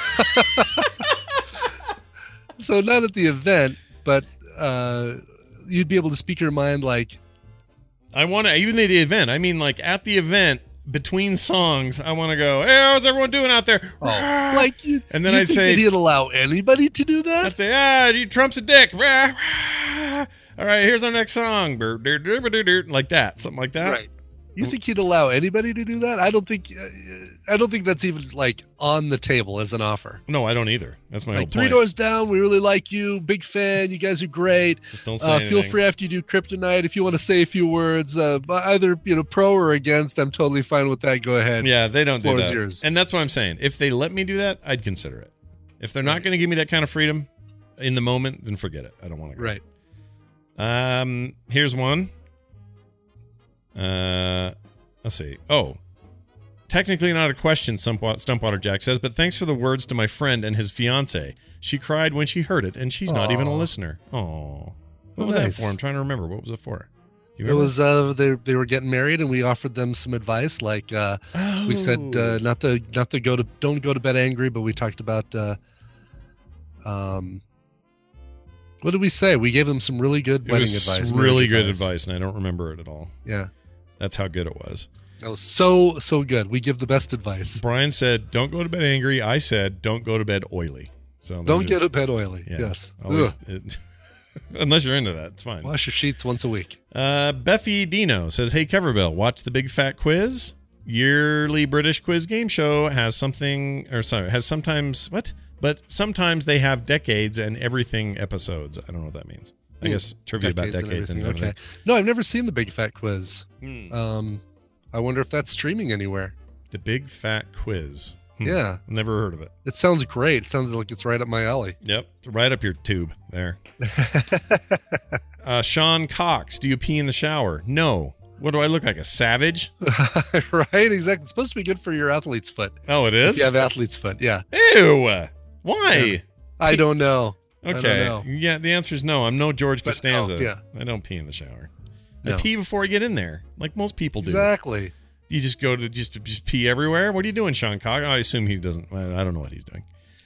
[SPEAKER 2] So not at the event, but uh, you'd be able to speak your mind like,
[SPEAKER 1] I want to, even at the event, I mean, like, at the event, between songs, I want to go, hey, how's everyone doing out there?
[SPEAKER 2] oh, like you.
[SPEAKER 1] And then
[SPEAKER 2] you
[SPEAKER 1] I'd
[SPEAKER 2] think
[SPEAKER 1] say-
[SPEAKER 2] that he'd allow anybody to do that.
[SPEAKER 1] I'd say, ah, you Trump's a dick. Rah, rah. All right, here's our next song. Brr, dur, dur, dur, dur, dur. Like that, something like that.
[SPEAKER 2] Right. You think he'd allow anybody to do that? I don't think. Uh, I don't think that's even like on the table as an offer.
[SPEAKER 1] No, I don't either. That's my whole
[SPEAKER 2] Like three
[SPEAKER 1] point.
[SPEAKER 2] doors down, we really like you, big fan. You guys are great.
[SPEAKER 1] Just don't say
[SPEAKER 2] Uh, feel
[SPEAKER 1] anything.
[SPEAKER 2] free after you do Kryptonite if you want to say a few words, uh, but either you know pro or against. I'm totally fine with that. Go ahead.
[SPEAKER 1] Yeah, they don't do
[SPEAKER 2] Floor is
[SPEAKER 1] that.
[SPEAKER 2] yours.
[SPEAKER 1] And that's what I'm saying. If they let me do that, I'd consider it. If they're not
[SPEAKER 2] Right.
[SPEAKER 1] going to give me that kind of freedom in the moment, then forget it. I don't want to go.
[SPEAKER 2] Right.
[SPEAKER 1] Um, here's one. Uh, let's see. Oh, technically not a question, Stumpwa- Stumpwater Jack says, but thanks for the words to my friend and his fiance. She cried when she heard it, and she's not even a
[SPEAKER 2] Aw.
[SPEAKER 1] listener. Oh, what
[SPEAKER 2] Oh,
[SPEAKER 1] was
[SPEAKER 2] nice.
[SPEAKER 1] that for? I'm trying to remember. What was it for? You
[SPEAKER 2] It
[SPEAKER 1] remember?
[SPEAKER 2] was uh, they they were getting married, and we offered them some advice. Like uh, we said, uh, not the not the go to don't go to bed angry, but we talked about uh, um, What did we say? We gave them some really good
[SPEAKER 1] It
[SPEAKER 2] wedding
[SPEAKER 1] was
[SPEAKER 2] advice.
[SPEAKER 1] really
[SPEAKER 2] marriage
[SPEAKER 1] good advice, and I don't remember it at all.
[SPEAKER 2] Yeah.
[SPEAKER 1] That's how good it was.
[SPEAKER 2] That was so, so good. We give the best advice.
[SPEAKER 1] Brian said, don't go to bed angry. I said, don't go to bed oily. So
[SPEAKER 2] Don't
[SPEAKER 1] there's
[SPEAKER 2] get
[SPEAKER 1] your-
[SPEAKER 2] a bed oily.
[SPEAKER 1] Yeah.
[SPEAKER 2] Yes.
[SPEAKER 1] Always,
[SPEAKER 2] Ugh.
[SPEAKER 1] it, unless you're into that, it's fine.
[SPEAKER 2] Wash your sheets once a week.
[SPEAKER 1] Uh, Beffy Dino says, hey, Coverbill, watch the Big Fat Quiz. Yearly British quiz game show has something, or sorry, has sometimes, what? But sometimes they have decades and everything episodes. I don't know what that means. I
[SPEAKER 2] Hmm.
[SPEAKER 1] guess trivia about decades and,
[SPEAKER 2] everything.
[SPEAKER 1] everything.
[SPEAKER 2] Okay. No, I've never seen the Big Fat Quiz.
[SPEAKER 1] Hmm.
[SPEAKER 2] Um, I wonder if that's streaming anywhere.
[SPEAKER 1] The Big Fat Quiz. Hmm.
[SPEAKER 2] Yeah.
[SPEAKER 1] Never heard of it.
[SPEAKER 2] It sounds great. It sounds like it's right up my alley.
[SPEAKER 1] Yep. Right up your tube there. uh, Sean Cox, do you pee in the shower? No. What do I look like, a savage?
[SPEAKER 2] Right? Exactly. It's supposed to be good for your athlete's foot.
[SPEAKER 1] Oh, it is?
[SPEAKER 2] If you have athlete's foot. Yeah.
[SPEAKER 1] Ew. Why?
[SPEAKER 2] Yeah. I don't know. I
[SPEAKER 1] Okay.
[SPEAKER 2] don't know.
[SPEAKER 1] Yeah, the answer is no. I'm no George
[SPEAKER 2] But no,
[SPEAKER 1] Costanza.
[SPEAKER 2] yeah.
[SPEAKER 1] I don't pee in the shower.
[SPEAKER 2] No.
[SPEAKER 1] I pee before I get in there, like most people do.
[SPEAKER 2] Exactly.
[SPEAKER 1] You just go to just just pee everywhere. What are you doing, Sean Cox? I assume he doesn't. I don't know what he's doing.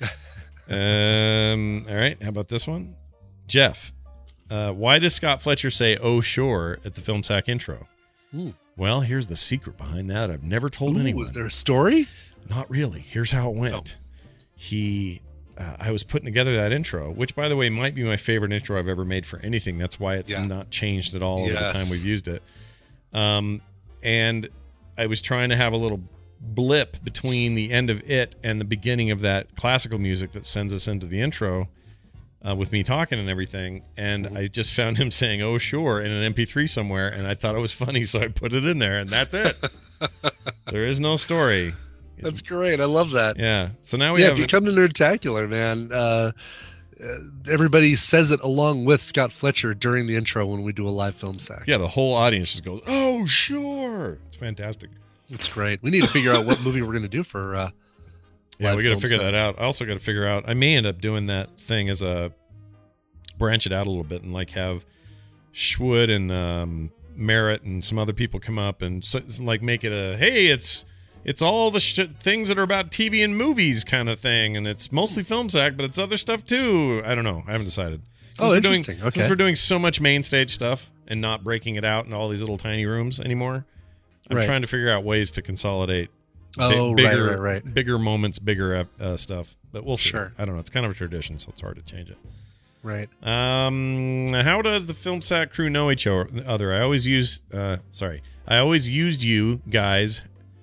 [SPEAKER 1] um. All right. How about this one, Jeff? Uh, why does Scott Fletcher say "Oh sure" at the Film Sack intro?
[SPEAKER 2] Ooh.
[SPEAKER 1] Well, here's the secret behind that. I've never told
[SPEAKER 2] Ooh,
[SPEAKER 1] anyone.
[SPEAKER 2] Was there a story?
[SPEAKER 1] Not really. Here's how it went. He, uh, I was putting together that intro, which, by the way, might be my favorite intro I've ever made for anything. That's why it's
[SPEAKER 2] Yeah.
[SPEAKER 1] not changed at all over the
[SPEAKER 2] Yes.
[SPEAKER 1] time we've used it. Um, and I was trying to have a little blip between the end of it and the beginning of that classical music that sends us into the intro. Uh, with me talking and everything, and I just found him saying "Oh sure" in an M P three somewhere, and I thought it was funny, so I put it in there, and that's it. There is no story.
[SPEAKER 2] That's great. I love that.
[SPEAKER 1] Yeah. So now we
[SPEAKER 2] yeah,
[SPEAKER 1] have
[SPEAKER 2] if you come to Nerdtacular, man, uh, uh, everybody says it along with Scott Fletcher during the intro when we do a live film sack.
[SPEAKER 1] yeah, the whole audience just goes, "Oh sure." It's fantastic.
[SPEAKER 2] It's great. We need to figure out what movie we're going to do for. Uh,
[SPEAKER 1] Yeah,
[SPEAKER 2] live
[SPEAKER 1] we got to
[SPEAKER 2] film
[SPEAKER 1] figure
[SPEAKER 2] sack.
[SPEAKER 1] that out. I also got to figure out. I may end up doing that thing as a branch it out a little bit and like have Schwood and um, Merritt and some other people come up and so, like make it a hey, it's it's all the sh- things that are about T V and movies kind of thing, and it's mostly film sack, but it's other stuff too. I don't know. I haven't decided. Since
[SPEAKER 2] Oh,
[SPEAKER 1] we're
[SPEAKER 2] interesting.
[SPEAKER 1] Doing,
[SPEAKER 2] Okay.
[SPEAKER 1] Since we're doing so much main stage stuff and not breaking it out in all these little tiny rooms anymore, I'm
[SPEAKER 2] Right.
[SPEAKER 1] trying to figure out ways to consolidate.
[SPEAKER 2] Oh, right,
[SPEAKER 1] bigger,
[SPEAKER 2] right, right.
[SPEAKER 1] bigger moments, bigger uh, stuff. But we'll see.
[SPEAKER 2] Sure.
[SPEAKER 1] I don't know. It's kind of a tradition, so it's hard to change it.
[SPEAKER 2] Right.
[SPEAKER 1] Um, how does the Film Sack crew know each other? I always use. Uh, sorry, I always used you guys.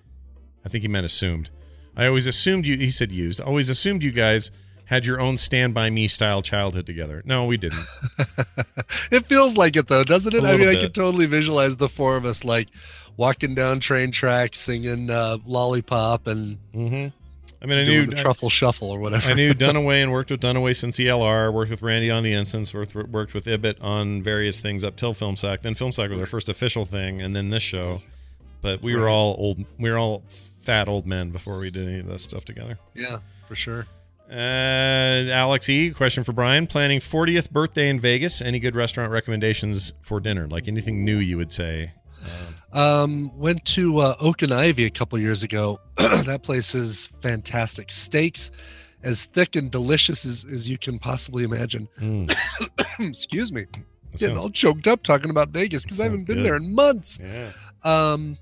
[SPEAKER 1] I think he meant assumed. I always assumed you. He said used. Always assumed you guys had your own Stand By Me style childhood together. No, we didn't.
[SPEAKER 2] It feels like it though, doesn't it?
[SPEAKER 1] A
[SPEAKER 2] I mean,
[SPEAKER 1] little
[SPEAKER 2] I
[SPEAKER 1] bit.
[SPEAKER 2] can totally visualize the four of us like walking down train tracks, singing uh, "Lollipop" and
[SPEAKER 1] Mm-hmm. I mean, I
[SPEAKER 2] doing
[SPEAKER 1] knew
[SPEAKER 2] the truffle shuffle or whatever.
[SPEAKER 1] I knew Dunaway and worked with Dunaway since E L R, worked with Randy on The Instance, worked, worked with Ibbett on various things up till Film Sack. Then Film Sack was our first official thing, and then this show. But we were
[SPEAKER 2] Right.
[SPEAKER 1] all old. We were all fat old men before we did any of that stuff together.
[SPEAKER 2] Yeah, for sure.
[SPEAKER 1] Uh, Alex E, question for Brian. Planning fortieth birthday in Vegas. Any good restaurant recommendations for dinner? Like anything new you would say?
[SPEAKER 2] Um, went to uh, Oak and Ivy a couple years ago. That place is fantastic. Steaks as thick and delicious as, as you can possibly imagine.
[SPEAKER 1] Mm.
[SPEAKER 2] Excuse me.
[SPEAKER 1] That
[SPEAKER 2] Getting
[SPEAKER 1] sounds-
[SPEAKER 2] all choked up talking about Vegas because I
[SPEAKER 1] sounds
[SPEAKER 2] haven't been
[SPEAKER 1] good.
[SPEAKER 2] there in months.
[SPEAKER 1] Yeah.
[SPEAKER 2] Um,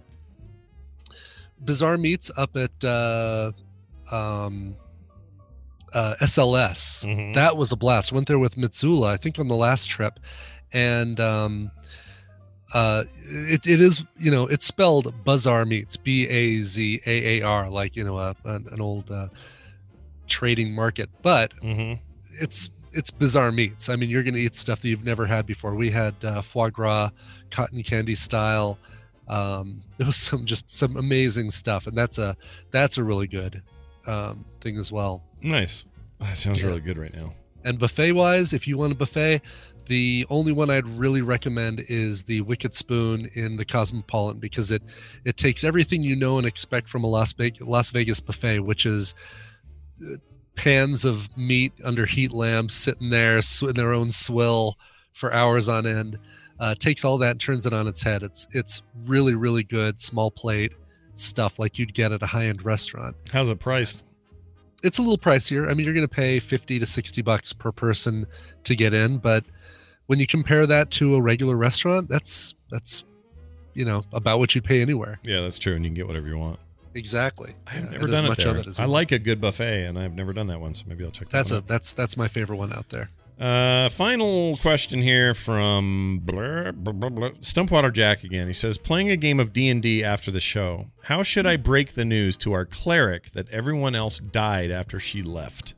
[SPEAKER 2] Bizarre Meats up at uh, um, uh, S L S.
[SPEAKER 1] Mhm.
[SPEAKER 2] That was a blast. Went there with Mitsula, I think, on the last trip, and um, uh, it, it is, you know, it's spelled Bizarre Meats, B A Z A A R, like, you know, a, an, an old uh, trading market, but
[SPEAKER 1] Mm-hmm.
[SPEAKER 2] it's it's bizarre meats. I mean, you're going to eat stuff that you've never had before. We had uh, foie gras, cotton candy style. Um, there was some just some amazing stuff, and that's a that's a really good um, thing as well.
[SPEAKER 1] Nice. That sounds
[SPEAKER 2] Yeah.
[SPEAKER 1] really good right now.
[SPEAKER 2] And buffet wise, if you want a buffet, the only one I'd really recommend is the Wicked Spoon in the Cosmopolitan, because it it takes everything you know and expect from a Las Vegas, Las Vegas buffet, which is uh, pans of meat under heat lamps sitting there sw- in their own swill for hours on end. Uh, takes all that and turns it on its head. It's it's really really good small plate stuff like you'd get at a high end restaurant.
[SPEAKER 1] How's it priced?
[SPEAKER 2] it's a little pricier. I mean, you're going to pay fifty to sixty bucks per person to get in, but when you compare that to a regular restaurant, that's that's you know about what you'd pay anywhere.
[SPEAKER 1] Yeah, that's true, and you can get whatever you want.
[SPEAKER 2] Exactly.
[SPEAKER 1] I've
[SPEAKER 2] yeah,
[SPEAKER 1] never done it there. I like a good buffet, and I've never done that one, so maybe I'll check that
[SPEAKER 2] that's
[SPEAKER 1] one
[SPEAKER 2] a
[SPEAKER 1] out.
[SPEAKER 2] that's that's my favorite one out there.
[SPEAKER 1] Uh, final question here from blur, blur, blur, blur, Stumpwater Jack again. He says, playing a game of D and D after the show, how should I break the news to our cleric that everyone else died after she left?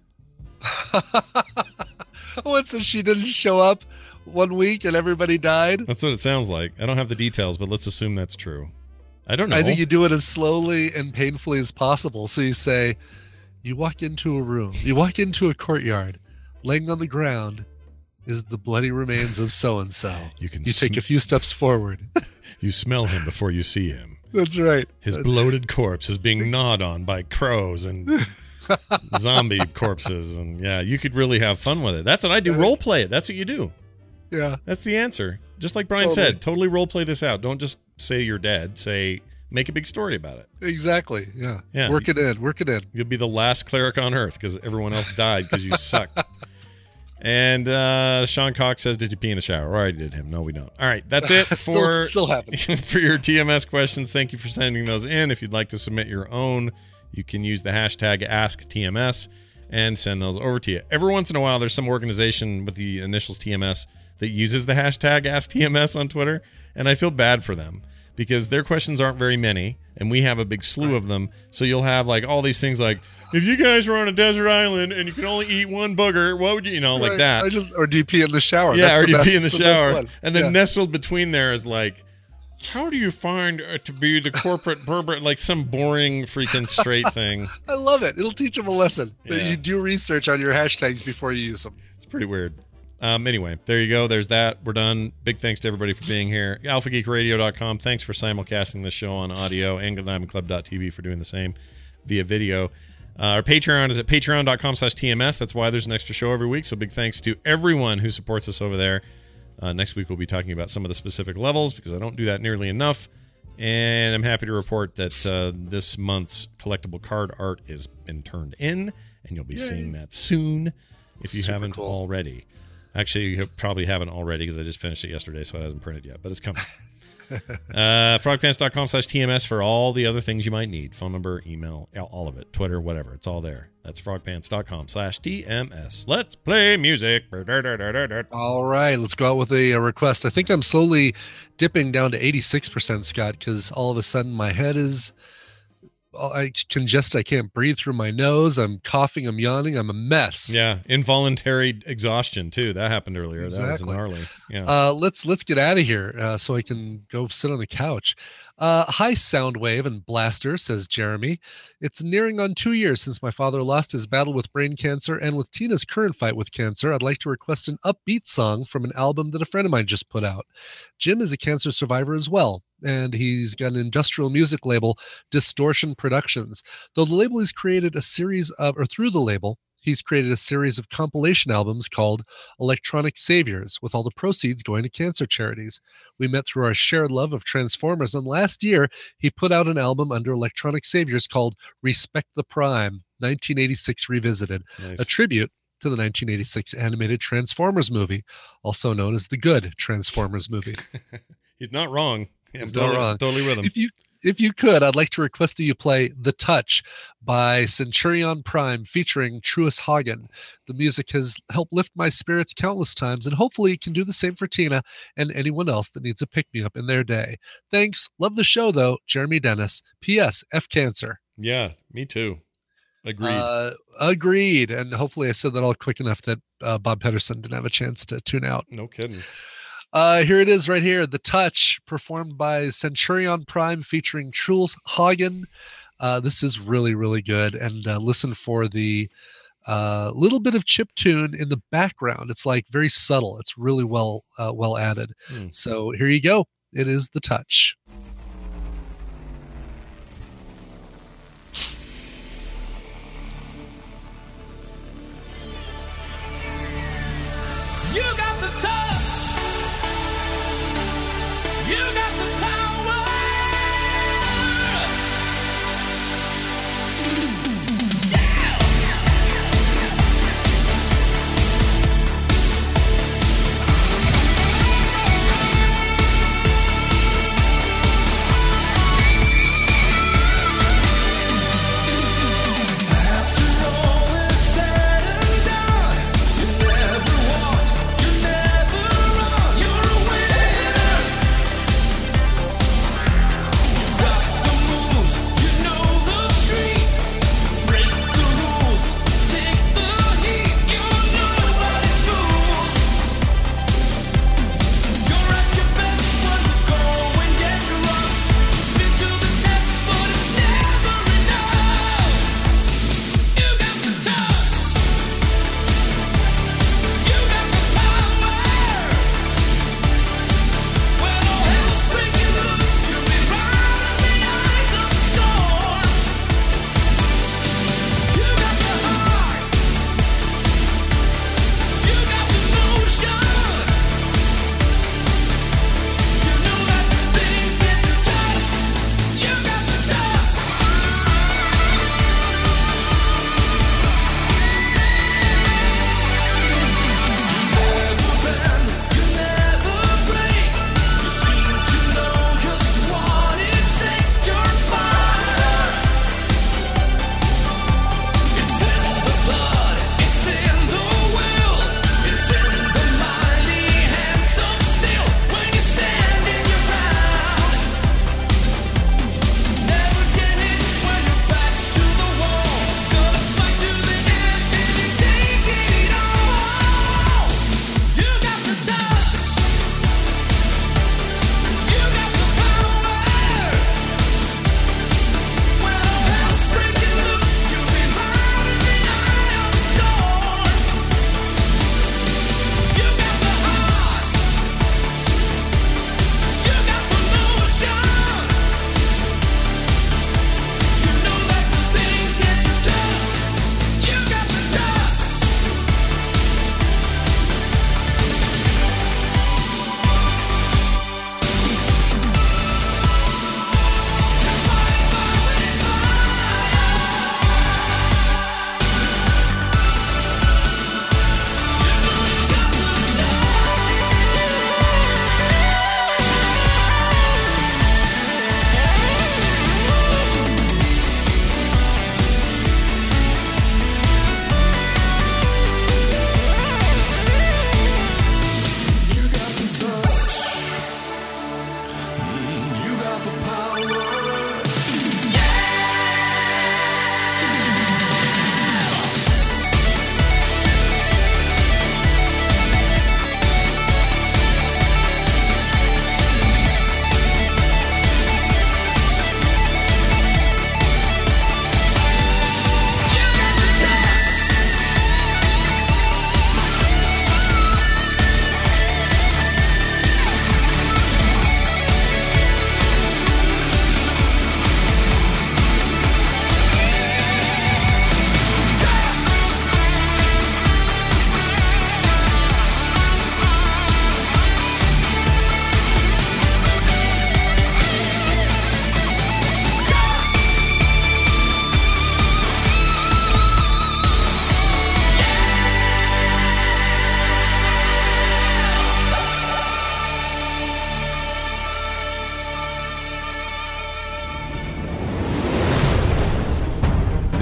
[SPEAKER 2] What, so she didn't show up one week and everybody died?
[SPEAKER 1] That's what it sounds like. I don't have the details, but let's assume that's true. I don't know.
[SPEAKER 2] I think you do it as slowly and painfully as possible. So you say, you walk into a room, you walk into a courtyard, laying on the ground is the bloody remains of so-and-so.
[SPEAKER 1] You can
[SPEAKER 2] You take
[SPEAKER 1] sm-
[SPEAKER 2] a few steps forward.
[SPEAKER 1] You smell him before you see him.
[SPEAKER 2] That's right.
[SPEAKER 1] His bloated corpse is being gnawed on by crows and zombie corpses. And yeah, you could really have fun with it. That's what I do. Role play it. That's what you do.
[SPEAKER 2] Yeah.
[SPEAKER 1] That's the answer. Just like Brian
[SPEAKER 2] Totally.
[SPEAKER 1] said, totally role play this out. Don't just say you're dead. Say, make a big story about it.
[SPEAKER 2] Exactly. Yeah.
[SPEAKER 1] Yeah.
[SPEAKER 2] Work it in. Work it in.
[SPEAKER 1] You'll be the last cleric on earth because everyone else died because you sucked. And uh, Sean Cox says, did you pee in the shower? Or I did him. No, we don't. All right. That's it for,
[SPEAKER 2] still, still happens.
[SPEAKER 1] for your T M S questions. Thank you for sending those in. If you'd like to submit your own, you can use the hashtag Ask T M S and send those over to you. Every once in a while, there's some organization with the initials T M S that uses the hashtag Ask T M S on Twitter, and I feel bad for them because their questions aren't very many, and we have a big slew of them. So you'll have like all these things like, if you guys were on a desert island and you can only eat one booger, what would you, you know, like
[SPEAKER 2] Right.
[SPEAKER 1] that.
[SPEAKER 2] I just or do you pee in the shower?
[SPEAKER 1] Yeah,
[SPEAKER 2] That's
[SPEAKER 1] or
[SPEAKER 2] the
[SPEAKER 1] do you
[SPEAKER 2] best-
[SPEAKER 1] pee in the
[SPEAKER 2] the best
[SPEAKER 1] shower.
[SPEAKER 2] one.
[SPEAKER 1] And then
[SPEAKER 2] Yeah.
[SPEAKER 1] nestled between there is like, how do you find uh, to be the corporate Berber? Like some boring freaking straight thing.
[SPEAKER 2] I love it. It'll teach them a lesson that
[SPEAKER 1] Yeah.
[SPEAKER 2] you do research on your hashtags before you use them.
[SPEAKER 1] It's pretty weird. Um, anyway, there you go. There's that. We're done. Big thanks to everybody for being here. alpha geek radio dot com. Thanks for simulcasting this show on audio, and diamond club dot t v for doing the same via video. Uh, our Patreon is at patreon dot com slash T M S. That's why there's an extra show every week. So big thanks to everyone who supports us over there. Uh, next week, we'll be talking about some of the specific levels because I don't do that nearly enough. And I'm happy to report that uh, this month's collectible card art has been turned in, and you'll be
[SPEAKER 2] Yay.
[SPEAKER 1] seeing that soon if you
[SPEAKER 2] Super
[SPEAKER 1] haven't
[SPEAKER 2] cool.
[SPEAKER 1] already. Actually, you probably haven't already because I just finished it yesterday, so it hasn't printed yet, but it's coming. uh, frogpants dot com slash T M S for all the other things you might need. Phone number, email, all of it. Twitter, whatever. It's all there. That's frogpants dot com slash T M S. Let's play music.
[SPEAKER 2] All right, let's go out with a, a request. I think I'm slowly dipping down to eighty-six percent, Scott, because all of a sudden my head is I congested. I can't breathe through my nose. I'm coughing. I'm yawning. I'm a mess.
[SPEAKER 1] Yeah, involuntary exhaustion, too. That happened earlier. That was
[SPEAKER 2] Exactly.
[SPEAKER 1] gnarly. Yeah.
[SPEAKER 2] Uh, let's let's get out of here uh, so I can go sit on the couch. Uh, hi, Soundwave and Blaster, says Jeremy. It's nearing on two years since my father lost his battle with brain cancer, and with Tina's current fight with cancer, I'd like to request an upbeat song from an album that a friend of mine just put out. Jim is a cancer survivor as well, and he's got an industrial music label, Distortion Productions. Though the label has created a series of, or through the label, he's created a series of compilation albums called Electronic Saviors, with all the proceeds going to cancer charities. We met through our shared love of Transformers, and last year he put out an album under Electronic Saviors called Respect the Prime, nineteen eighty-six Revisited,
[SPEAKER 1] Nice.
[SPEAKER 2] a tribute to the nineteen eighty-six animated Transformers movie, also known as the good Transformers movie.
[SPEAKER 1] He's not wrong. Yeah,
[SPEAKER 2] He's
[SPEAKER 1] I'm totally,
[SPEAKER 2] not wrong.
[SPEAKER 1] totally with him.
[SPEAKER 2] If you if you could, I'd like to request that you play The Touch by Centurion Prime featuring Truus Hagen. The music has helped lift my spirits countless times, and hopefully it can do the same for Tina and anyone else that needs a pick-me-up in their day. Thanks. Love the show, though. Jeremy Dennis. P S. F Cancer.
[SPEAKER 1] Yeah, me too. Agreed.
[SPEAKER 2] Uh, agreed. And hopefully I said that all quick enough that uh, Bob Pedersen didn't have a chance to tune out.
[SPEAKER 1] No kidding.
[SPEAKER 2] Uh, here it is right here. The Touch, performed by Centurion Prime featuring Truls Hagen. Uh, this is really, really good. And uh, listen for the uh, little bit of chip tune in the background. It's like very subtle. It's really well, uh, well added.
[SPEAKER 1] Hmm.
[SPEAKER 2] So here you go. It is The Touch.
[SPEAKER 7] You got the touch. You got the power. Yeah.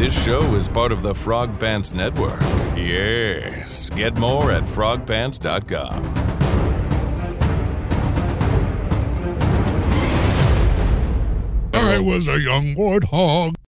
[SPEAKER 10] This show is part of the Frog Pants Network. Yes. Get more at frog pants dot com.
[SPEAKER 11] I was a young warthog.